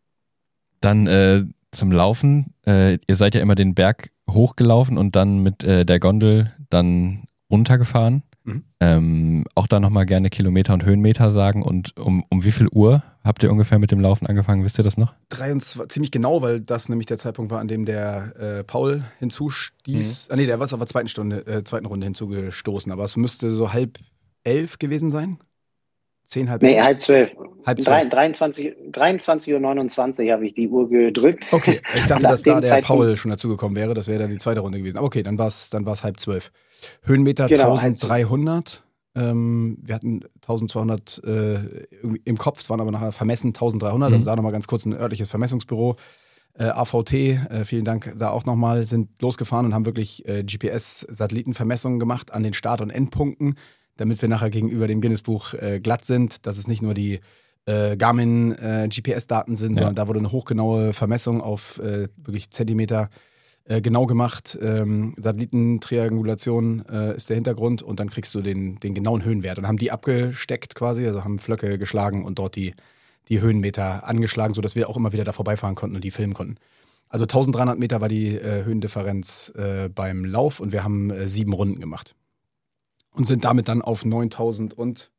Dann äh, zum Laufen. Äh, ihr seid ja immer den Berg hochgelaufen und dann mit äh, der Gondel dann runtergefahren. Mhm. Ähm, auch da nochmal gerne Kilometer und Höhenmeter sagen. Und um, um wie viel Uhr habt ihr ungefähr mit dem Laufen angefangen? Wisst ihr das noch? dreiundzwanzig, ziemlich genau, weil das nämlich der Zeitpunkt war, an dem der äh, Paul hinzustieß. Ah nee, der war auf der zweiten Stunde, äh, zweiten Runde hinzugestoßen, aber es müsste so halb elf gewesen sein. Zehn, halb Nee, elf. halb zwölf. Halb zwölf. dreiundzwanzig, dreiundzwanzig Uhr neunundzwanzig habe ich die Uhr gedrückt. Okay, ich dachte, Nach dass da dem der Zeitpunkt- Paul schon dazugekommen wäre. Das wäre dann die zweite Runde gewesen. Aber okay, dann war es dann war's halb zwölf. Höhenmeter Genau, eintausenddreihundert. Ähm, wir hatten eintausendzweihundert äh, irgendwie im Kopf, es waren aber nachher vermessen eintausenddreihundert. Mhm. Also da nochmal ganz kurz ein örtliches Vermessungsbüro. Äh, A V T, äh, vielen Dank da auch nochmal, sind losgefahren und haben wirklich äh, G P S-Satellitenvermessungen gemacht an den Start- und Endpunkten, damit wir nachher gegenüber dem Guinness-Buch äh, glatt sind, dass es nicht nur die äh, Garmin-G P S-Daten sind, Ja. sondern da wurde eine hochgenaue Vermessung auf äh, wirklich Zentimeter äh, genau gemacht. Ähm, Satellitentriangulation äh, ist der Hintergrund und dann kriegst du den, den genauen Höhenwert und haben die abgesteckt quasi, also haben Flöcke geschlagen und dort die, die Höhenmeter angeschlagen, sodass wir auch immer wieder da vorbeifahren konnten und die filmen konnten. Also eintausenddreihundert Meter war die äh, Höhendifferenz äh, beim Lauf und wir haben äh, sieben Runden gemacht. Und sind damit dann auf neuntausendeinundvierzig.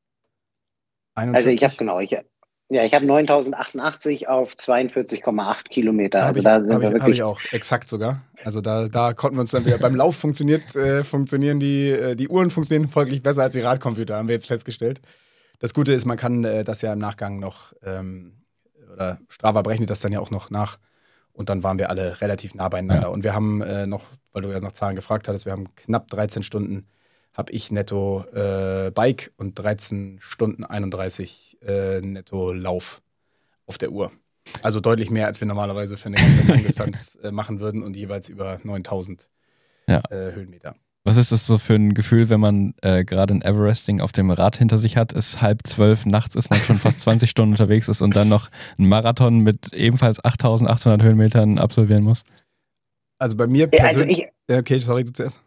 Also ich habe genau, ich, ja, ich habe neuntausendachundachtzig auf zweiundvierzig Komma acht Kilometer. Hab Also ich, da sind hab wir ich, hab wirklich. ich auch, exakt sogar. Also da, da konnten wir uns dann wieder, beim Lauf funktioniert, äh, funktionieren die, äh, die Uhren funktionieren folglich besser als die Radcomputer, haben wir jetzt festgestellt. Das Gute ist, man kann äh, das ja im Nachgang noch, ähm, oder Strava berechnet das dann ja auch noch nach. Und dann waren wir alle relativ nah beieinander. Ja. Und wir haben äh, noch, weil du ja nach Zahlen gefragt hattest, wir haben knapp dreizehn Stunden, habe ich netto äh, Bike und dreizehn Stunden einunddreißig äh, netto Lauf auf der Uhr. Also deutlich mehr, als wir normalerweise für eine ganze Langdistanz äh, machen würden und jeweils über neuntausend Ja. äh, Höhenmeter. Was ist das so für ein Gefühl, wenn man äh, gerade ein Everesting auf dem Rad hinter sich hat, ist halb zwölf nachts, ist man schon fast zwanzig Stunden unterwegs ist und dann noch einen Marathon mit ebenfalls achttausendachthundert Höhenmetern absolvieren muss? Also bei mir Ja, also persönlich. ich, okay, sorry, du zuerst.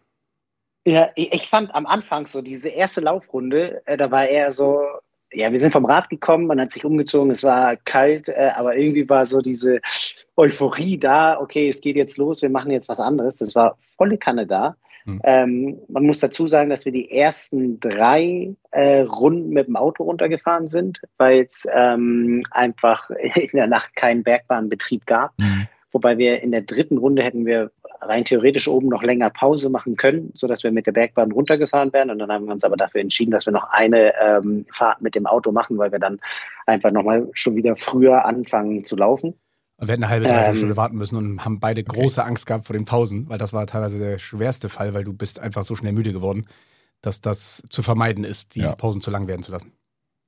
ja, ich, ich fand am Anfang so diese erste Laufrunde, äh, da war eher so, ja, wir sind vom Rad gekommen, man hat sich umgezogen, es war kalt, äh, aber irgendwie war so diese Euphorie da, okay, es geht jetzt los, wir machen jetzt was anderes. Das war volle Kanne da. Hm. Ähm, man muss dazu sagen, dass wir die ersten drei äh, Runden mit dem Auto runtergefahren sind, weil es ähm, einfach in der Nacht keinen Bergbahnbetrieb gab. Mhm. Wobei wir in der dritten Runde hätten wir rein theoretisch oben noch länger Pause machen können, sodass wir mit der Bergbahn runtergefahren wären. Und dann haben wir uns aber dafür entschieden, dass wir noch eine ähm, Fahrt mit dem Auto machen, weil wir dann einfach nochmal schon wieder früher anfangen zu laufen. Wir hätten eine halbe, dreiviertel Ähm, Stunde warten müssen und haben beide große Angst gehabt vor den Pausen, weil das war teilweise der schwerste Fall, weil du bist einfach so schnell müde geworden, dass das zu vermeiden ist, die Ja. Pausen zu lang werden zu lassen.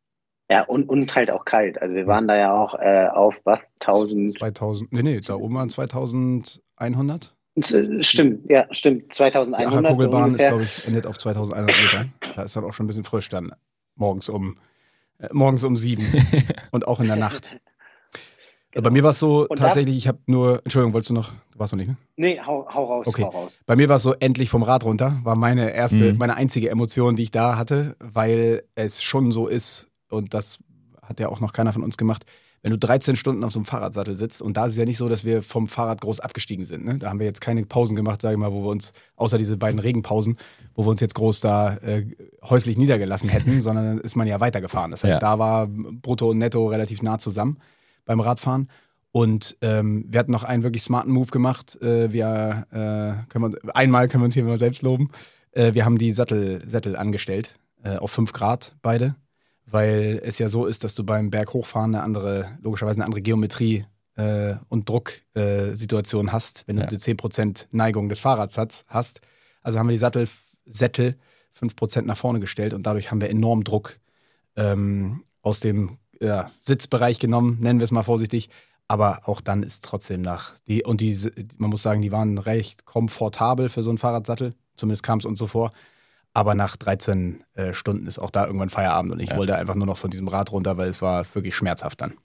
Ja, und, und halt auch kalt. Also wir waren da ja auch äh, auf was? tausend. zweitausend, nee, nee, da oben waren zweitausendeinhundert. Stimmt, ja, stimmt. Die zweitausendeinhundert. So Acher-Kugelbahn ist, ungefähr. glaube ich, endet auf zweitausendeinhundert Meter. Da ist dann auch schon ein bisschen frisch dann morgens um, äh, morgens um sieben und auch in der Nacht. Genau. Bei mir war es so Und tatsächlich, ich habe nur, Entschuldigung, wolltest du noch, du warst noch nicht, ne? Nee, hau, hau raus, okay. hau raus. Bei mir war es so, endlich vom Rad runter, war meine erste, Mhm. meine einzige Emotion, die ich da hatte, weil es schon so ist, und das hat ja auch noch keiner von uns gemacht, wenn du dreizehn Stunden auf so einem Fahrradsattel sitzt, und da ist es ja nicht so, dass wir vom Fahrrad groß abgestiegen sind, ne? Da haben wir jetzt keine Pausen gemacht, sage ich mal, wo wir uns, außer diese beiden Regenpausen, wo wir uns jetzt groß da äh, häuslich niedergelassen hätten, sondern dann ist man ja weitergefahren. Das heißt, Ja. da war Brutto und Netto relativ nah zusammen beim Radfahren. Und ähm, wir hatten noch einen wirklich smarten Move gemacht. Äh, wir äh, können wir, einmal können wir uns hier mal selbst loben. Äh, wir haben die Sattel, Sättel angestellt äh, auf fünf Grad beide, weil es ja so ist, dass du beim Berghochfahren eine andere, logischerweise eine andere Geometrie äh, und Drucksituation äh, hast, wenn du Ja. die zehn Prozent Neigung des Fahrrads hast, hast. Also haben wir die Sattel, Sättel fünf Prozent nach vorne gestellt, und dadurch haben wir enorm Druck ähm, aus dem ja, Sitzbereich genommen, nennen wir es mal vorsichtig. Aber auch dann ist trotzdem nach, die, und die, man muss sagen, die waren recht komfortabel für so einen Fahrradsattel. Zumindest kam es uns so vor. Aber nach dreizehn äh, Stunden ist auch da irgendwann Feierabend, und ich Ja. wollte einfach nur noch von diesem Rad runter, weil es war wirklich schmerzhaft dann.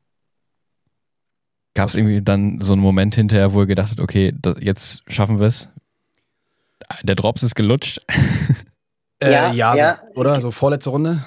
Gab es irgendwie dann so einen Moment hinterher, wo ihr gedacht habt, okay, das, jetzt schaffen wir es? Der Drops ist gelutscht. Äh, Ja, ja, ja. So, oder? So vorletzte Runde?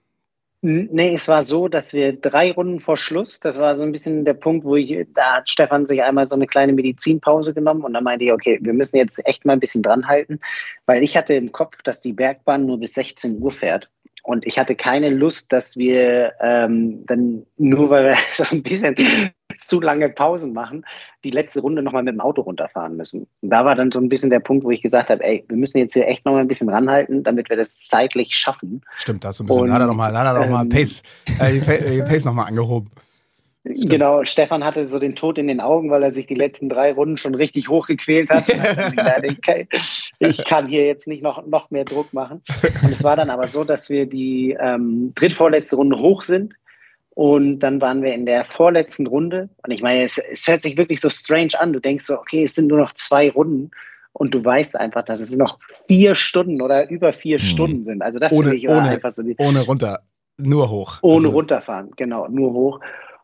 Nee, es war so, dass wir drei Runden vor Schluss, das war so ein bisschen der Punkt, wo ich, da hat Stefan sich einmal so eine kleine Medizinpause genommen, und dann meinte ich, okay, wir müssen jetzt echt mal ein bisschen dranhalten, weil ich hatte im Kopf, dass die Bergbahn nur bis sechzehn Uhr fährt. Und ich hatte keine Lust, dass wir ähm, dann, nur weil wir so ein bisschen zu lange Pausen machen, die letzte Runde nochmal mit dem Auto runterfahren müssen. Und da war dann so ein bisschen der Punkt, wo ich gesagt habe, ey, wir müssen jetzt hier echt nochmal ein bisschen ranhalten, damit wir das zeitlich schaffen. Stimmt, da hast du ein bisschen, Und, hat er doch mal, hat er doch mal ähm, Pace, äh, die Pa- äh, Pace nochmal angehoben. Stimmt. Genau, Stefan hatte so den Tod in den Augen, weil er sich die letzten drei Runden schon richtig hochgequält hat. ich, kann, ich kann hier jetzt nicht noch, noch mehr Druck machen. Und es war dann aber so, dass wir die ähm, drittvorletzte Runde hoch sind. Und dann waren wir in der vorletzten Runde. Und ich meine, es, es hört sich wirklich so strange an. Du denkst so, okay, es sind nur noch zwei Runden. Und du weißt einfach, dass es noch vier Stunden oder über vier Mhm. Stunden sind. Also das Ohne, finde ich war ohne, einfach so die, ohne runter, nur hoch. ohne Also, runterfahren, genau, nur hoch.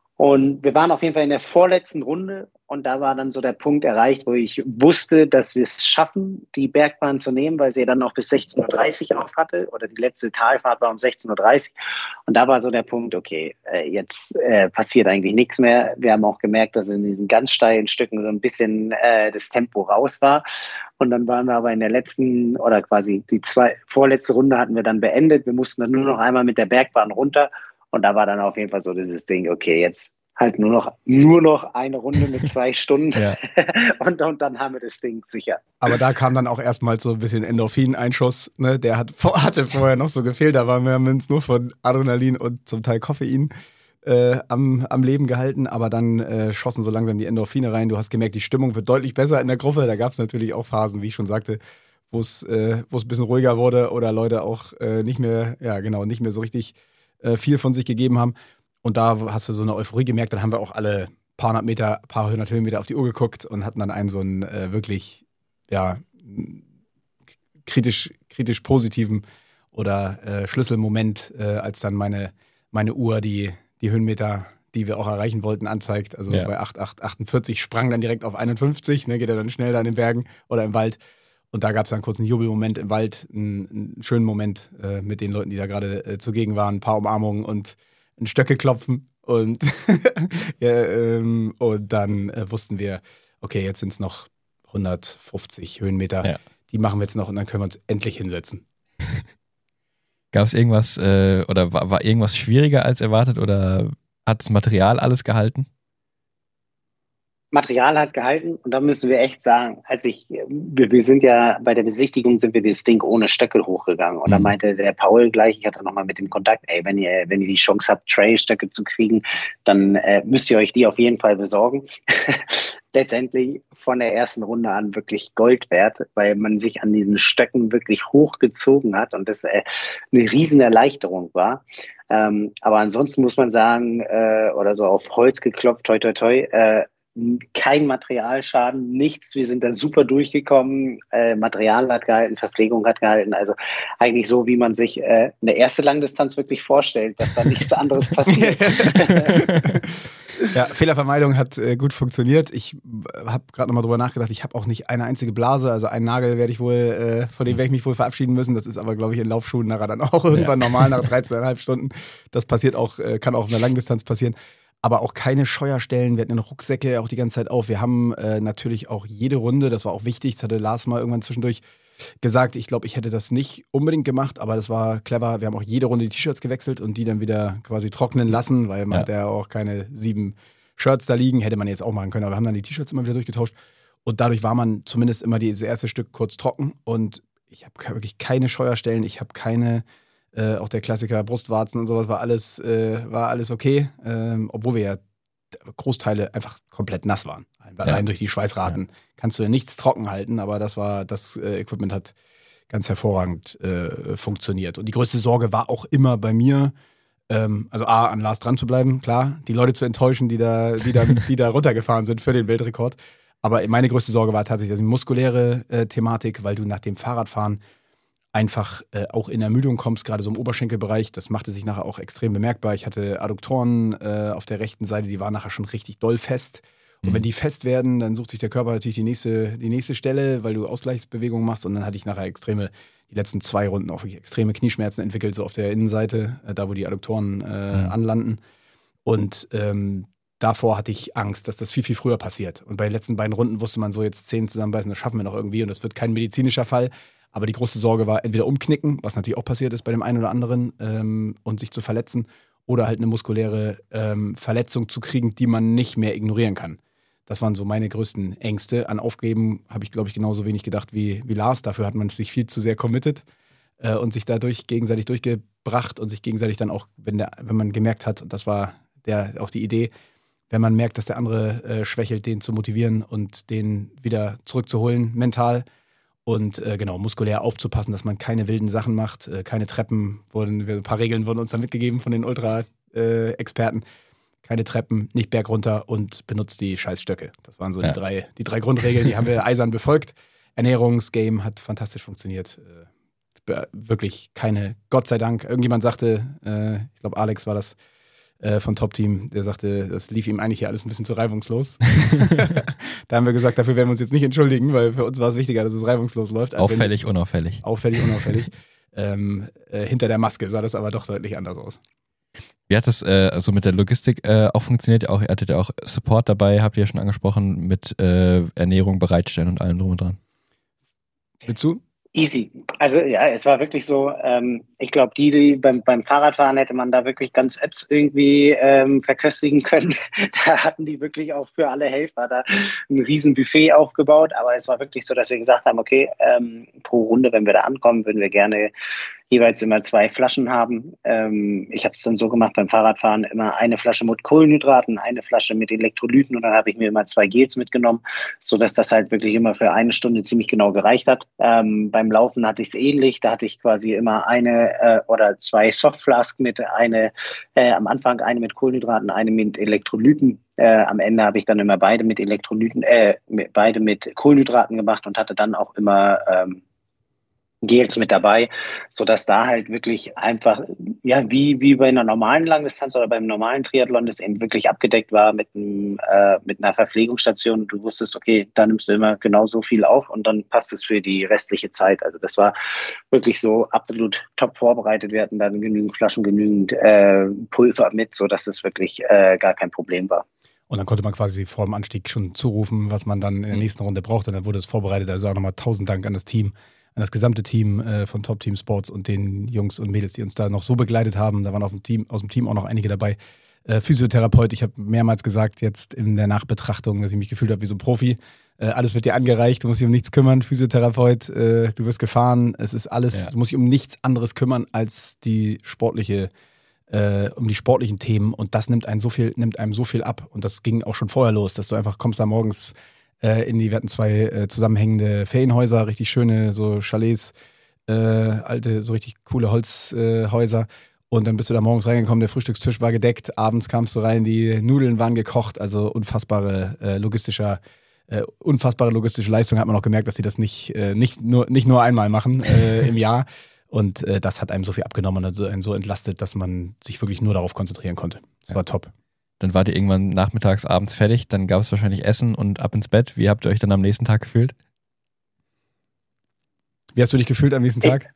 Und wir waren auf jeden Fall in der vorletzten Runde, und da war dann so der Punkt erreicht, wo ich wusste, dass wir es schaffen, die Bergbahn zu nehmen, weil sie dann noch bis sechzehn Uhr dreißig auf hatte, oder die letzte Talfahrt war um sechzehn Uhr dreißig. Und da war so der Punkt, okay, äh, jetzt äh, passiert eigentlich nichts mehr. Wir haben auch gemerkt, dass in diesen ganz steilen Stücken so ein bisschen äh, das Tempo raus war. Und dann waren wir aber in der letzten, oder quasi die zwei, vorletzte Runde hatten wir dann beendet. Wir mussten dann nur noch einmal mit der Bergbahn runter. Und da war dann auf jeden Fall so dieses Ding, okay, jetzt halt nur noch, nur noch eine Runde mit zwei Stunden. Ja. und, und dann haben wir das Ding sicher. aber da kam dann auch erstmal so ein bisschen Endorphin-Einschuss, ne? Der hat, hatte vorher noch so gefehlt, da waren wir uns nur von Adrenalin und zum Teil Koffein äh, am, am Leben gehalten, aber dann äh, schossen so langsam die Endorphine rein. Du hast gemerkt, die Stimmung wird deutlich besser in der Gruppe. Da gab es natürlich auch Phasen, wie ich schon sagte, wo es äh, wo es ein bisschen ruhiger wurde oder Leute auch äh, nicht mehr, ja genau, nicht mehr so richtig äh, viel von sich gegeben haben. Und da hast du so eine Euphorie gemerkt. Dann haben wir auch alle paar hundert Meter, paar hundert Höhenmeter auf die Uhr geguckt und hatten dann einen so einen äh, wirklich, ja, kritisch, kritisch positiven oder äh, Schlüsselmoment, äh, als dann meine, meine Uhr die, die Höhenmeter, die wir auch erreichen wollten, anzeigt. Also Ja. bei acht Komma achtundvierzig sprang dann direkt auf einundfünfzig, ne, geht er dann schnell da in den Bergen oder im Wald. Und da gab es dann kurz einen Jubelmoment im Wald, einen, einen schönen Moment äh, mit den Leuten, die da gerade äh, zugegen waren, ein paar Umarmungen und ein Stöcke klopfen. Und, ja, ähm, und dann äh, wussten wir, okay, jetzt sind es noch hundertfünfzig Höhenmeter. Ja. Die machen wir jetzt noch, und dann können wir uns endlich hinsetzen. Gab es irgendwas äh, oder war, war irgendwas schwieriger als erwartet oder hat das Material alles gehalten? Material hat gehalten, und da müssen wir echt sagen, als ich, wir, wir sind ja bei der Besichtigung, sind wir das Ding ohne Stöckel hochgegangen, und da Mhm. meinte der Paul gleich, ich hatte nochmal mit dem Kontakt, ey, wenn ihr, wenn ihr die Chance habt, Trail-Stöcke zu kriegen, dann äh, müsst ihr euch die auf jeden Fall besorgen. Letztendlich von der ersten Runde an wirklich Gold wert, weil man sich an diesen Stöcken wirklich hochgezogen hat und das äh, eine riesen Erleichterung war. Ähm, aber ansonsten muss man sagen, äh, oder so auf Holz geklopft, toi toi toi, äh, kein Materialschaden, nichts. Wir sind da super durchgekommen. Äh, Material hat gehalten, Verpflegung hat gehalten. Also eigentlich so, wie man sich äh, eine erste Langdistanz wirklich vorstellt, dass da nichts anderes passiert. Ja, Fehlervermeidung hat äh, gut funktioniert. Ich habe gerade nochmal drüber nachgedacht, ich habe auch nicht eine einzige Blase, also einen Nagel werde ich wohl, äh, von dem werde ich mich wohl verabschieden müssen. Das ist aber, glaube ich, in Laufschuhen nachher dann auch irgendwann ja. normal nach dreizehn Komma fünf Stunden. Das passiert auch, äh, kann auch in der Langdistanz passieren. Aber auch keine Scheuerstellen, wir hatten Rucksäcke auch die ganze Zeit auf. Wir haben äh, natürlich auch jede Runde, das war auch wichtig, das hatte Lars mal irgendwann zwischendurch gesagt, ich glaube, ich hätte das nicht unbedingt gemacht, aber das war clever. Wir haben auch jede Runde die T-Shirts gewechselt und die dann wieder quasi trocknen lassen, weil man ja. hat ja auch keine sieben Shirts da liegen, hätte man jetzt auch machen können, aber wir haben dann die T-Shirts immer wieder durchgetauscht und dadurch war man zumindest immer dieses erste Stück kurz trocken und ich habe wirklich keine Scheuerstellen, ich habe keine, äh, auch der Klassiker Brustwarzen und sowas, war alles, äh, war alles okay, ähm, obwohl wir ja Großteile einfach komplett nass waren. Allein ja. durch die Schweißraten ja. kannst du ja nichts trocken halten, aber das war, das äh, Equipment hat ganz hervorragend äh, funktioniert. Und die größte Sorge war auch immer bei mir, ähm, also A, an Lars dran zu bleiben, klar, die Leute zu enttäuschen, die da, die da, die da runtergefahren sind für den Weltrekord. Aber meine größte Sorge war tatsächlich die muskuläre äh, Thematik, weil du nach dem Fahrradfahren einfach äh, auch in Ermüdung kommst, gerade so im Oberschenkelbereich. Das machte sich nachher auch extrem bemerkbar. Ich hatte Adduktoren äh, auf der rechten Seite, die waren nachher schon richtig doll fest. Und mhm. wenn die fest werden, dann sucht sich der Körper natürlich die nächste, die nächste Stelle, weil du Ausgleichsbewegungen machst. Und dann hatte ich nachher extreme, die letzten zwei Runden auch wirklich extreme Knieschmerzen entwickelt, so auf der Innenseite, äh, da wo die Adduktoren äh, mhm. anlanden. Und ähm, davor hatte ich Angst, dass das viel, viel früher passiert. Und bei den letzten beiden Runden wusste man so, jetzt Zehen zusammenbeißen, das schaffen wir noch irgendwie. Und das wird kein medizinischer Fall. Aber die große Sorge war entweder umknicken, was natürlich auch passiert ist bei dem einen oder anderen, ähm, und sich zu verletzen, oder halt eine muskuläre ähm, Verletzung zu kriegen, die man nicht mehr ignorieren kann. Das waren so meine größten Ängste. An Aufgeben habe ich, glaube ich, genauso wenig gedacht wie, wie Lars. Dafür hat man sich viel zu sehr committed äh, und sich dadurch gegenseitig durchgebracht und sich gegenseitig dann auch, wenn, der, wenn man gemerkt hat, und das war der, auch die Idee, wenn man merkt, dass der andere äh, schwächelt, den zu motivieren und den wieder zurückzuholen, mental. Und äh, genau, muskulär aufzupassen, dass man keine wilden Sachen macht, äh, keine Treppen. Wurden, ein paar Regeln wurden uns dann mitgegeben von den Ultra-Experten. Äh, keine Treppen, nicht bergunter und benutzt die Scheißstöcke. Das waren so ja. die, drei, die drei Grundregeln, die haben wir eisern befolgt. Ernährungsgame hat fantastisch funktioniert. Äh, wirklich keine, Gott sei Dank. Irgendjemand sagte, äh, ich glaube Alex war das, äh, von Top Team, der sagte, das lief ihm eigentlich hier alles ein bisschen zu reibungslos. Da haben wir gesagt, dafür werden wir uns jetzt nicht entschuldigen, weil für uns war es wichtiger, dass es reibungslos läuft. Als auffällig, wenn, unauffällig. Auffällig, unauffällig. ähm, äh, hinter der Maske sah das aber doch deutlich anders aus. Wie hat das äh, also mit der Logistik äh, auch funktioniert? Auch, ihr hattet ja auch Support dabei, habt ihr ja schon angesprochen, mit äh, Ernährung bereitstellen und allem drum und dran. Willst du? Easy. Also ja, es war wirklich so, ähm, ich glaube, die, die beim, beim Fahrradfahren hätte man da wirklich ganz Apps irgendwie ähm, verköstigen können. Da hatten die wirklich auch für alle Helfer da ein riesen Buffet aufgebaut, aber es war wirklich so, dass wir gesagt haben, okay, ähm, pro Runde, wenn wir da ankommen, würden wir gerne jeweils immer zwei Flaschen haben. Ähm, ich habe es dann so gemacht beim Fahrradfahren, immer eine Flasche mit Kohlenhydraten, eine Flasche mit Elektrolyten und dann habe ich mir immer zwei Gels mitgenommen, sodass das halt wirklich immer für eine Stunde ziemlich genau gereicht hat. Ähm, beim Laufen hatte ich es ähnlich, da hatte ich quasi immer eine äh, oder zwei Softflask mit, eine äh, am Anfang eine mit Kohlenhydraten, eine mit Elektrolyten. Äh, am Ende habe ich dann immer beide mit Elektrolyten, äh, mit, beide mit Kohlenhydraten gemacht und hatte dann auch immer ähm, Gels mit dabei, sodass da halt wirklich einfach, ja, wie, wie bei einer normalen Langdistanz oder beim normalen Triathlon das eben wirklich abgedeckt war mit, einem, äh, mit einer Verpflegungsstation. Du wusstest, okay, da nimmst du immer genau so viel auf und dann passt es für die restliche Zeit. Also das war wirklich so absolut top vorbereitet. Wir hatten dann genügend Flaschen, genügend äh, Pulver mit, sodass es wirklich äh, gar kein Problem war. Und dann konnte man quasi vor dem Anstieg schon zurufen, was man dann in der nächsten Runde braucht. Und dann wurde es vorbereitet. Also auch nochmal tausend Dank an das Team, an das gesamte Team äh, von Top Team Sports und den Jungs und Mädels, die uns da noch so begleitet haben. Da waren auf dem Team, aus dem Team auch noch einige dabei. Äh, Physiotherapeut, ich habe mehrmals gesagt jetzt in der Nachbetrachtung, dass ich mich gefühlt habe wie so ein Profi. Äh, alles wird dir angereicht, du musst dich um nichts kümmern. Physiotherapeut, äh, du wirst gefahren. Es ist alles, ja. Du musst dich um nichts anderes kümmern als die sportliche Äh, um die sportlichen Themen und das nimmt einem so viel, nimmt einem so viel ab und das ging auch schon vorher los, dass du einfach kommst da morgens äh, in die, wir hatten zwei äh, zusammenhängende Ferienhäuser, richtig schöne so Chalets, äh, alte, so richtig coole Holzhäuser äh, und dann bist du da morgens reingekommen, der Frühstückstisch war gedeckt, abends kamst du rein, die Nudeln waren gekocht, also unfassbare äh, logistischer äh, unfassbare logistische Leistung, hat man auch gemerkt, dass sie das nicht, äh, nicht, nur, nicht nur einmal machen äh, im Jahr. Und äh, das hat einem so viel abgenommen und einen so entlastet, dass man sich wirklich nur darauf konzentrieren konnte. Das ja. war top. Dann wart ihr irgendwann nachmittags, abends fertig, dann gab es wahrscheinlich Essen und ab ins Bett. Wie habt ihr euch dann am nächsten Tag gefühlt? Wie hast du dich gefühlt am nächsten Tag?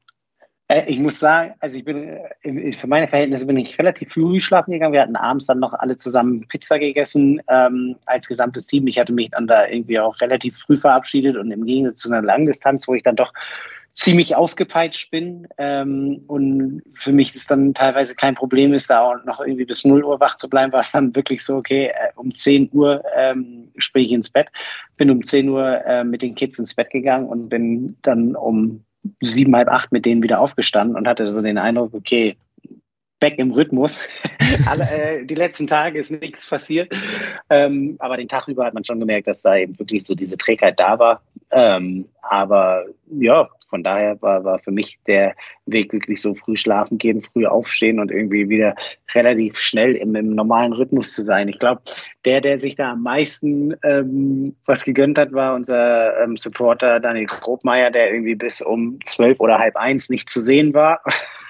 Ich, ich muss sagen, also ich bin, für meine Verhältnisse bin ich relativ früh schlafen gegangen. Wir hatten abends dann noch alle zusammen Pizza gegessen ähm, als gesamtes Team. Ich hatte mich dann da irgendwie auch relativ früh verabschiedet und im Gegensatz zu einer Langdistanz, wo ich dann doch ziemlich aufgepeitscht bin ähm, und für mich ist dann teilweise kein Problem ist, da auch noch irgendwie bis null Uhr wach zu bleiben, war es dann wirklich so, okay, äh, um zehn Uhr ähm, springe ich ins Bett, bin um zehn Uhr äh, mit den Kids ins Bett gegangen und bin dann um sieben, halb acht mit denen wieder aufgestanden und hatte so den Eindruck, okay, back im Rhythmus. Alle, äh, die letzten Tage ist nichts passiert. Ähm, aber den Tag über hat man schon gemerkt, dass da eben wirklich so diese Trägheit da war. Ähm, aber ja, von daher war, war für mich der Weg wirklich so früh schlafen gehen, früh aufstehen und irgendwie wieder relativ schnell im, im normalen Rhythmus zu sein. Ich glaube, der, der sich da am meisten ähm, was gegönnt hat, war unser ähm, Supporter Daniel Grobmeier, der irgendwie bis um zwölf oder halb eins nicht zu sehen war.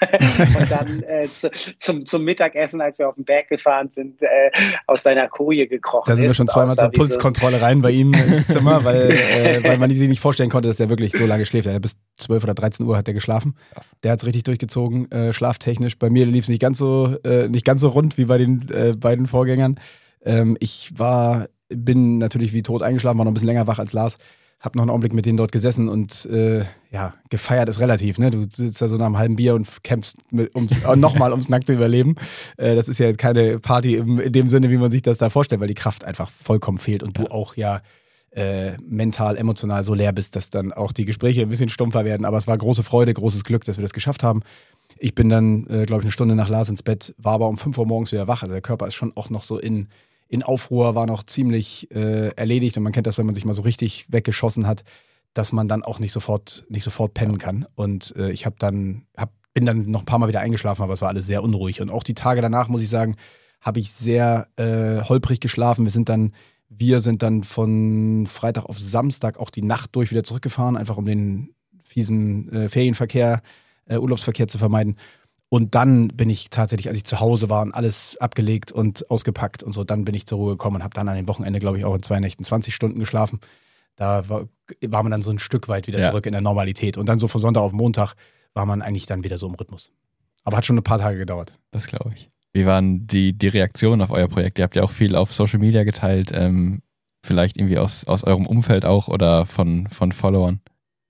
Und dann äh, zu, zum, zum Mittagessen, als wir auf den Berg gefahren sind, äh, aus seiner Koje gekrochen ist. Da sind wir schon zweimal zur Pulskontrolle so rein bei ihm ins Zimmer, weil, äh, weil man sich nicht vorstellen konnte, dass er wirklich so lange schläft. Er hat bis zwölf oder dreizehn Uhr hat er geschlafen. Krass. Der hat es richtig durchgezogen, äh, schlaftechnisch. Bei mir lief es nicht ganz so äh, nicht ganz so rund wie bei den äh, beiden Vorgängern. Ähm, ich war, bin natürlich wie tot eingeschlafen, war noch ein bisschen länger wach als Lars. Hab noch einen Augenblick mit denen dort gesessen und äh, ja, gefeiert ist relativ, ne? Du sitzt da so nach einem halben Bier und kämpfst mit, ums, nochmal ums nackte Überleben. Äh, das ist ja jetzt keine Party im, in dem Sinne, wie man sich das da vorstellt, weil die Kraft einfach vollkommen fehlt und du auch ja äh, mental, emotional so leer bist, dass dann auch die Gespräche ein bisschen stumpfer werden. Aber es war große Freude, großes Glück, dass wir das geschafft haben. Ich bin dann, äh, glaube ich, eine Stunde nach Lars ins Bett, war aber um fünf Uhr morgens wieder wach. Also der Körper ist schon auch noch so in in Aufruhr, war noch ziemlich äh, erledigt und man kennt das, wenn man sich mal so richtig weggeschossen hat, dass man dann auch nicht sofort nicht sofort pennen kann. Und äh, ich habe dann hab, bin dann noch ein paar Mal wieder eingeschlafen, aber es war alles sehr unruhig. Und auch die Tage danach, muss ich sagen, habe ich sehr äh, holprig geschlafen. Wir sind dann wir sind dann von Freitag auf Samstag auch die Nacht durch wieder zurückgefahren, einfach um den fiesen äh, Ferienverkehr, äh, Urlaubsverkehr zu vermeiden. Und dann bin ich tatsächlich, als ich zu Hause war und alles abgelegt und ausgepackt und so, dann bin ich zur Ruhe gekommen und habe dann an dem Wochenende, glaube ich, auch in zwei Nächten zwanzig Stunden geschlafen. Da war, war man dann so ein Stück weit wieder ja. zurück in der Normalität. Und dann so von Sonntag auf Montag war man eigentlich dann wieder so im Rhythmus. Aber hat schon ein paar Tage gedauert. Das glaube ich. Wie waren die, die Reaktionen auf euer Projekt? Ihr habt ja auch viel auf Social Media geteilt, ähm, vielleicht irgendwie aus, aus eurem Umfeld auch oder von, von Followern.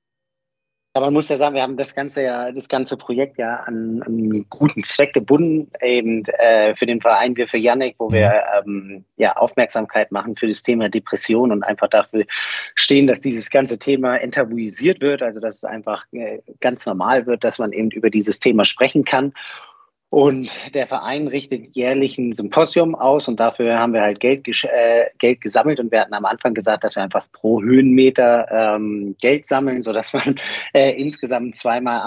Aber man muss ja sagen, wir haben das ganze ja, das ganze Projekt ja an, an einen guten Zweck gebunden, eben äh, für den Verein, wir für Yannick, wo wir ähm, ja Aufmerksamkeit machen für das Thema Depression und einfach dafür stehen, dass dieses ganze Thema enttabuisiert wird, also dass es einfach äh, ganz normal wird, dass man eben über dieses Thema sprechen kann. Und der Verein richtet jährlich ein Symposium aus und dafür haben wir halt Geld, äh, Geld gesammelt und wir hatten am Anfang gesagt, dass wir einfach pro Höhenmeter ähm, Geld sammeln, sodass man äh, insgesamt zweimal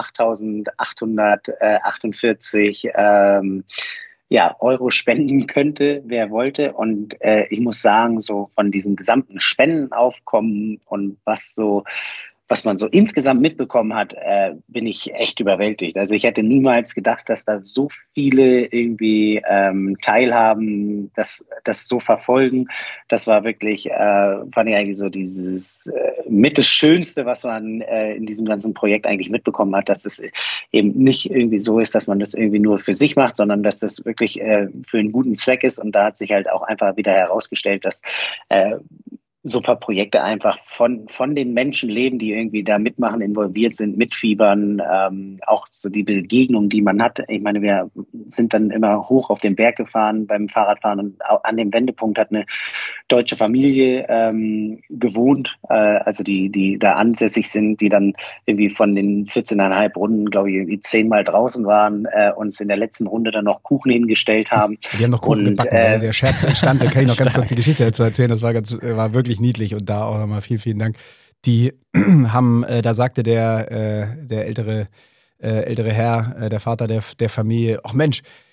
achttausendachthundertachtundvierzig ähm, ja, Euro spenden könnte, wer wollte. Und äh, ich muss sagen, so von diesem gesamten Spendenaufkommen und was so was man so insgesamt mitbekommen hat, äh, bin ich echt überwältigt. Also ich hätte niemals gedacht, dass da so viele irgendwie ähm, teilhaben, das, das so verfolgen. Das war wirklich, äh, fand ich eigentlich so dieses äh, mit das Schönste, was man äh, in diesem ganzen Projekt eigentlich mitbekommen hat, dass es eben nicht irgendwie so ist, dass man das irgendwie nur für sich macht, sondern dass das wirklich äh, für einen guten Zweck ist. Und da hat sich halt auch einfach wieder herausgestellt, dass äh, super Projekte einfach von, von den Menschen leben, die irgendwie da mitmachen, involviert sind, mitfiebern, ähm, auch so die Begegnung, die man hat. Ich meine, wir sind dann immer hoch auf den Berg gefahren beim Fahrradfahren und an dem Wendepunkt hat eine deutsche Familie ähm, gewohnt, äh, also die, die da ansässig sind, die dann irgendwie von den vierzehneinhalb Runden, glaube ich, irgendwie zehnmal draußen waren, äh, uns in der letzten Runde dann noch Kuchen hingestellt haben. Die haben noch Kuchen und, gebacken, äh, der Scherz entstand, da kann ich noch ganz kurz die Geschichte dazu erzählen, das war, ganz, war wirklich niedlich und da auch nochmal vielen, vielen Dank. Die haben, äh, da sagte der, äh, der ältere, äh, ältere Herr, äh, der Vater der, der Familie, ach Mensch,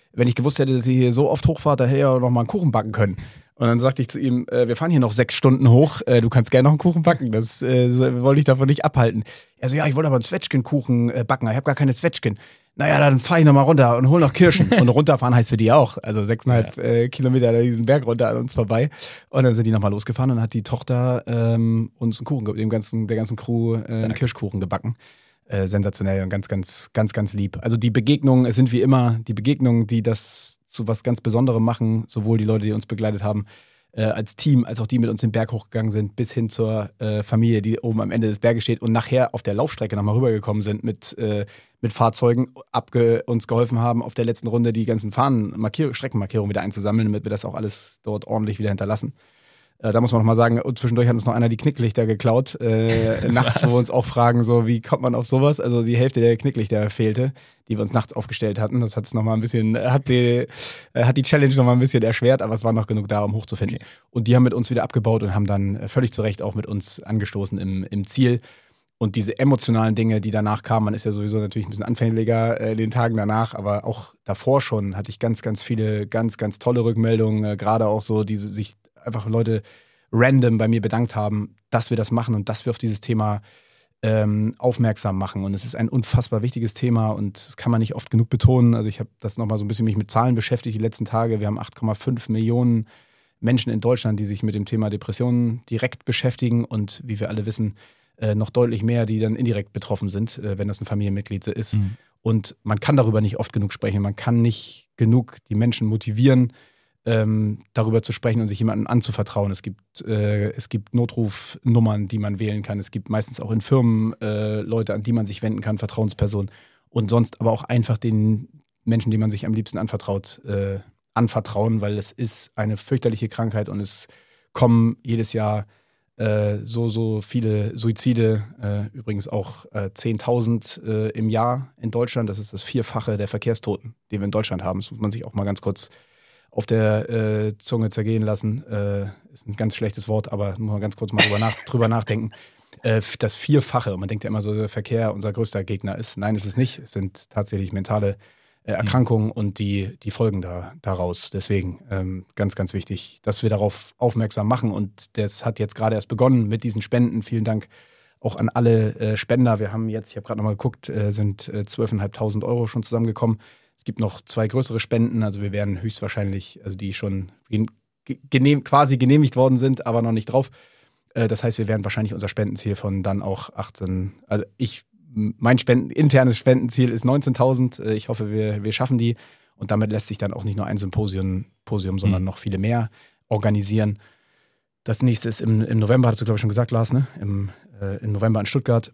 wenn ich gewusst hätte, dass ihr hier so oft hochfahrt, da hätte ich ja noch mal einen Kuchen backen können. Und dann sagte ich zu ihm, äh, wir fahren hier noch sechs Stunden hoch, äh, du kannst gerne noch einen Kuchen backen, das äh, wollte ich davon nicht abhalten. Er so, ja, ich wollte aber einen Zwetschgenkuchen äh, backen, ich habe gar keine Zwetschgen. Naja, dann fahre ich nochmal runter und hol noch Kirschen. Und runterfahren heißt für die auch, also sechseinhalb ja. äh, Kilometer diesen Berg runter an uns vorbei. Und dann sind die nochmal losgefahren und dann hat die Tochter ähm, uns einen Kuchen, dem ganzen, der ganzen Crew äh, einen ja. Kirschkuchen gebacken. Äh, sensationell und ganz, ganz, ganz, ganz lieb. Also die Begegnungen, es sind wie immer die Begegnungen, die das zu was ganz Besonderem machen, sowohl die Leute, die uns begleitet haben, äh, als Team, als auch die mit uns den Berg hochgegangen sind, bis hin zur äh, Familie, die oben am Ende des Berges steht und nachher auf der Laufstrecke nochmal rübergekommen sind mit, äh, mit Fahrzeugen, abge uns geholfen haben, auf der letzten Runde die ganzen Fahnen, Markier- Streckenmarkierungen wieder einzusammeln, damit wir das auch alles dort ordentlich wieder hinterlassen. Äh, da muss man noch mal sagen, zwischendurch hat uns noch einer die Knicklichter geklaut, äh, nachts, wo wir uns auch fragen, so wie kommt man auf sowas? Also die Hälfte der Knicklichter fehlte, die wir uns nachts aufgestellt hatten. Das hat es noch mal ein bisschen, hat die, äh, hat die Challenge noch mal ein bisschen erschwert, aber es war noch genug da, um hochzufinden. Okay. Und die haben mit uns wieder abgebaut und haben dann völlig zu Recht auch mit uns angestoßen im, im Ziel. Und diese emotionalen Dinge, die danach kamen, man ist ja sowieso natürlich ein bisschen anfälliger äh, in den Tagen danach, aber auch davor schon hatte ich ganz, ganz viele, ganz, ganz tolle Rückmeldungen, äh, gerade auch so, diese sich einfach Leute random bei mir bedankt haben, dass wir das machen und dass wir auf dieses Thema ähm, aufmerksam machen. Und es ist ein unfassbar wichtiges Thema und das kann man nicht oft genug betonen. Also ich habe das nochmal so ein bisschen mich mit Zahlen beschäftigt die letzten Tage. Wir haben acht Komma fünf Millionen Menschen in Deutschland, die sich mit dem Thema Depressionen direkt beschäftigen und wie wir alle wissen, äh, noch deutlich mehr, die dann indirekt betroffen sind, äh, wenn das ein Familienmitglied ist. Mhm. Und man kann darüber nicht oft genug sprechen. Man kann nicht genug die Menschen motivieren, Ähm, darüber zu sprechen und sich jemandem anzuvertrauen. Es gibt, äh, es gibt Notrufnummern, die man wählen kann. Es gibt meistens auch in Firmen äh, Leute, an die man sich wenden kann, Vertrauenspersonen. Und sonst aber auch einfach den Menschen, denen man sich am liebsten anvertraut, äh, anvertrauen, weil es ist eine fürchterliche Krankheit und es kommen jedes Jahr äh, so, so viele Suizide, äh, übrigens auch äh, zehntausend äh, im Jahr in Deutschland. Das ist das Vierfache der Verkehrstoten, die wir in Deutschland haben. Das muss man sich auch mal ganz kurz auf der äh, Zunge zergehen lassen. Äh, ist ein ganz schlechtes Wort, aber muss man ganz kurz mal drüber, nach, drüber nachdenken. Äh, das Vierfache. Man denkt ja immer so, der Verkehr unser größter Gegner ist. Nein, ist es nicht. Es sind tatsächlich mentale äh, Erkrankungen mhm. und die, die Folgen da, daraus. Deswegen ähm, ganz, ganz wichtig, dass wir darauf aufmerksam machen. Und das hat jetzt gerade erst begonnen mit diesen Spenden. Vielen Dank auch an alle äh, Spender. Wir haben jetzt, ich habe gerade nochmal geguckt, äh, sind äh, zwölftausendfünfhundert Euro schon zusammengekommen. Es gibt noch zwei größere Spenden, also wir werden höchstwahrscheinlich, also die schon genehm, quasi genehmigt worden sind, aber noch nicht drauf. Das heißt, wir werden wahrscheinlich unser Spendenziel von dann auch achtzehn, also ich, mein Spenden, internes Spendenziel ist neunzehntausend. Ich hoffe, wir, wir schaffen die und damit lässt sich dann auch nicht nur ein Symposium, Symposium, sondern mhm. noch viele mehr organisieren. Das nächste ist im, im November, hattest du glaube ich schon gesagt, Lars, ne? Im, äh, im November in Stuttgart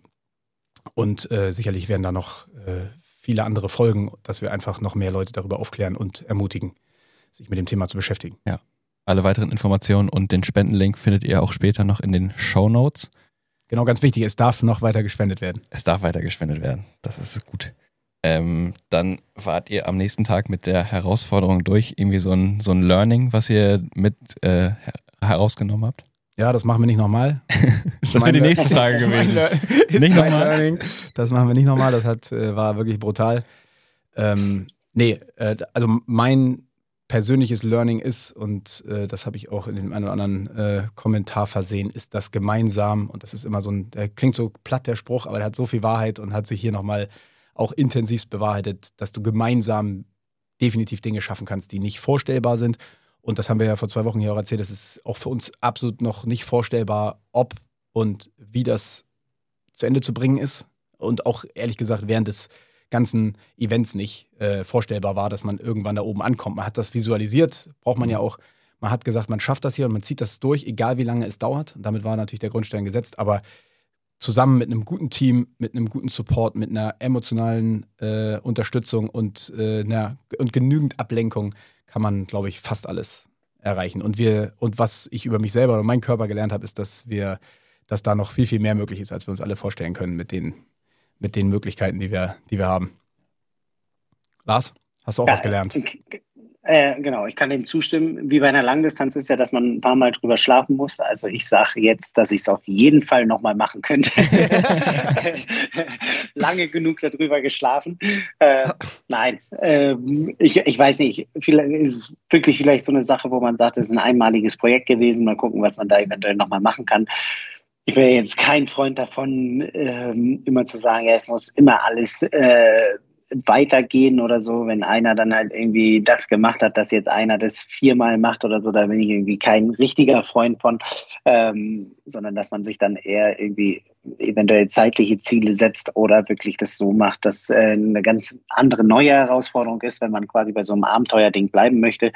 und äh, sicherlich werden da noch äh, viele andere Folgen, dass wir einfach noch mehr Leute darüber aufklären und ermutigen, sich mit dem Thema zu beschäftigen. Ja, alle weiteren Informationen und den Spendenlink findet ihr auch später noch in den Shownotes. Genau, ganz wichtig, es darf noch weiter gespendet werden. Es darf weiter gespendet werden, das ist gut. Ähm, dann wart ihr am nächsten Tag mit der Herausforderung durch, irgendwie so ein, so ein Learning, was ihr mit äh, herausgenommen habt? Ja, das machen wir nicht nochmal. Das wäre die nächste Frage gewesen. Nicht nochmal. Das machen wir nicht nochmal. Das hat, äh, war wirklich brutal. Ähm, nee, äh, also mein persönliches Learning ist, und äh, das habe ich auch in dem einen oder anderen äh, Kommentar versehen, ist das gemeinsam, und das ist immer so ein, der klingt so platt, der Spruch, aber der hat so viel Wahrheit und hat sich hier nochmal auch intensivst bewahrheitet, dass du gemeinsam definitiv Dinge schaffen kannst, die nicht vorstellbar sind. Und das haben wir ja vor zwei Wochen hier auch erzählt, das ist auch für uns absolut noch nicht vorstellbar, ob und wie das zu Ende zu bringen ist. Und auch ehrlich gesagt während des ganzen Events nicht äh, vorstellbar war, dass man irgendwann da oben ankommt. Man hat das visualisiert, braucht man ja auch. Man hat gesagt, man schafft das hier und man zieht das durch, egal wie lange es dauert. Und damit war natürlich der Grundstein gesetzt. Aber zusammen mit einem guten Team, mit einem guten Support, mit einer emotionalen äh, Unterstützung und, äh, einer, und genügend Ablenkung kann man, glaube ich, fast alles erreichen. Und wir, und was ich über mich selber oder meinen Körper gelernt habe, ist, dass wir, dass da noch viel, viel mehr möglich ist, als wir uns alle vorstellen können mit den, mit den Möglichkeiten, die wir, die wir haben. Lars, hast du auch ja, was gelernt? Äh, genau, ich kann dem zustimmen. Wie bei einer Langdistanz ist ja, dass man ein paar Mal drüber schlafen muss. Also ich sage jetzt, dass ich es auf jeden Fall nochmal machen könnte. Lange genug darüber geschlafen. Äh, nein, äh, ich, ich weiß nicht. Vielleicht ist es wirklich vielleicht so eine Sache, wo man sagt, es ist ein einmaliges Projekt gewesen. Mal gucken, was man da eventuell nochmal machen kann. Ich wäre jetzt kein Freund davon, ähm, immer zu sagen, ja, es muss immer alles äh, weitergehen oder so, wenn einer dann halt irgendwie das gemacht hat, dass jetzt einer das viermal macht oder so, da bin ich irgendwie kein richtiger Freund von, ähm, sondern dass man sich dann eher irgendwie eventuell zeitliche Ziele setzt oder wirklich das so macht, dass äh, eine ganz andere neue Herausforderung ist, wenn man quasi bei so einem Abenteuerding bleiben möchte.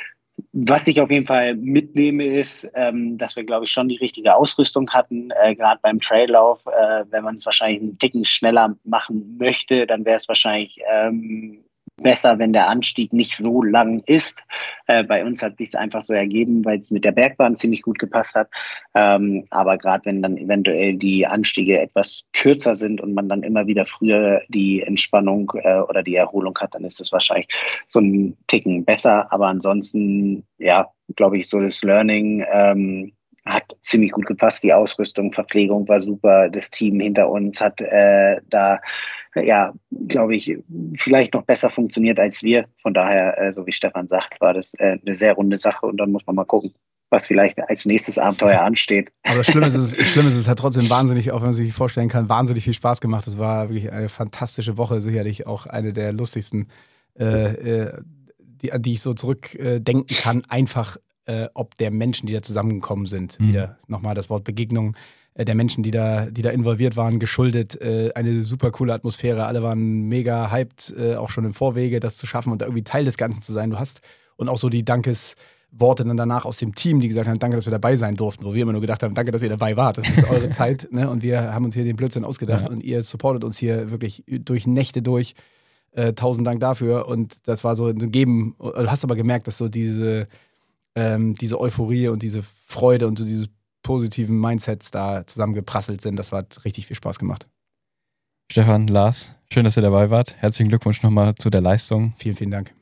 Was ich auf jeden Fall mitnehme, ist, ähm, dass wir, glaube ich, schon die richtige Ausrüstung hatten, äh, gerade beim Traillauf. Äh, wenn man es wahrscheinlich einen Ticken schneller machen möchte, dann wäre es wahrscheinlich ähm, besser, wenn der Anstieg nicht so lang ist. Äh, bei uns hat sich einfach so ergeben, weil es mit der Bergbahn ziemlich gut gepasst hat. Ähm, aber gerade wenn dann eventuell die Anstiege etwas kürzer sind und man dann immer wieder früher die Entspannung äh, oder die Erholung hat, dann ist das wahrscheinlich so ein Ticken besser. Aber ansonsten, ja, glaube ich, so das Learning ähm, hat ziemlich gut gepasst. Die Ausrüstung, Verpflegung war super. Das Team hinter uns hat äh, da, ja, glaube ich, vielleicht noch besser funktioniert als wir. Von daher, äh, so wie Stefan sagt, war das äh, eine sehr runde Sache und dann muss man mal gucken, was vielleicht als nächstes Abenteuer ansteht. Aber das Schlimme ist, es, das Schlimme ist, es hat trotzdem wahnsinnig, auch wenn man sich vorstellen kann, wahnsinnig viel Spaß gemacht. Es war wirklich eine fantastische Woche, sicherlich auch eine der lustigsten, äh, äh, die, an die ich so zurückdenken äh, kann. Einfach äh, ob der Menschen, die da zusammengekommen sind. Mhm. Wieder nochmal das Wort Begegnung äh, der Menschen, die da, die da involviert waren, geschuldet. Äh, eine super coole Atmosphäre. Alle waren mega hyped, äh, auch schon im Vorwege, das zu schaffen und da irgendwie Teil des Ganzen zu sein. Du hast und auch so die Dankes Worte dann danach aus dem Team, die gesagt haben, danke, dass wir dabei sein durften, wo wir immer nur gedacht haben, danke, dass ihr dabei wart, das ist eure Zeit, ne? Und wir haben uns hier den Blödsinn ausgedacht ja. Und ihr supportet uns hier wirklich durch Nächte durch. Äh, tausend Dank dafür und das war so ein Geben, du hast aber gemerkt, dass so diese, ähm, diese Euphorie und diese Freude und so diese positiven Mindsets da zusammengeprasselt sind, das hat richtig viel Spaß gemacht. Stefan, Lars, schön, dass ihr dabei wart. Herzlichen Glückwunsch nochmal zu der Leistung. Vielen, vielen Dank.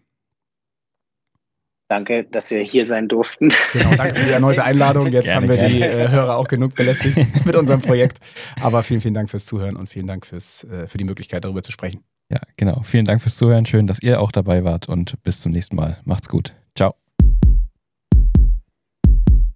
Danke, dass wir hier sein durften. Genau, danke für die erneute Einladung. Jetzt gerne, haben wir gerne. die äh, Hörer auch genug belästigt mit unserem Projekt. Aber vielen, vielen Dank fürs Zuhören und vielen Dank fürs, äh, für die Möglichkeit, darüber zu sprechen. Ja, genau. Vielen Dank fürs Zuhören. Schön, dass ihr auch dabei wart und bis zum nächsten Mal. Macht's gut.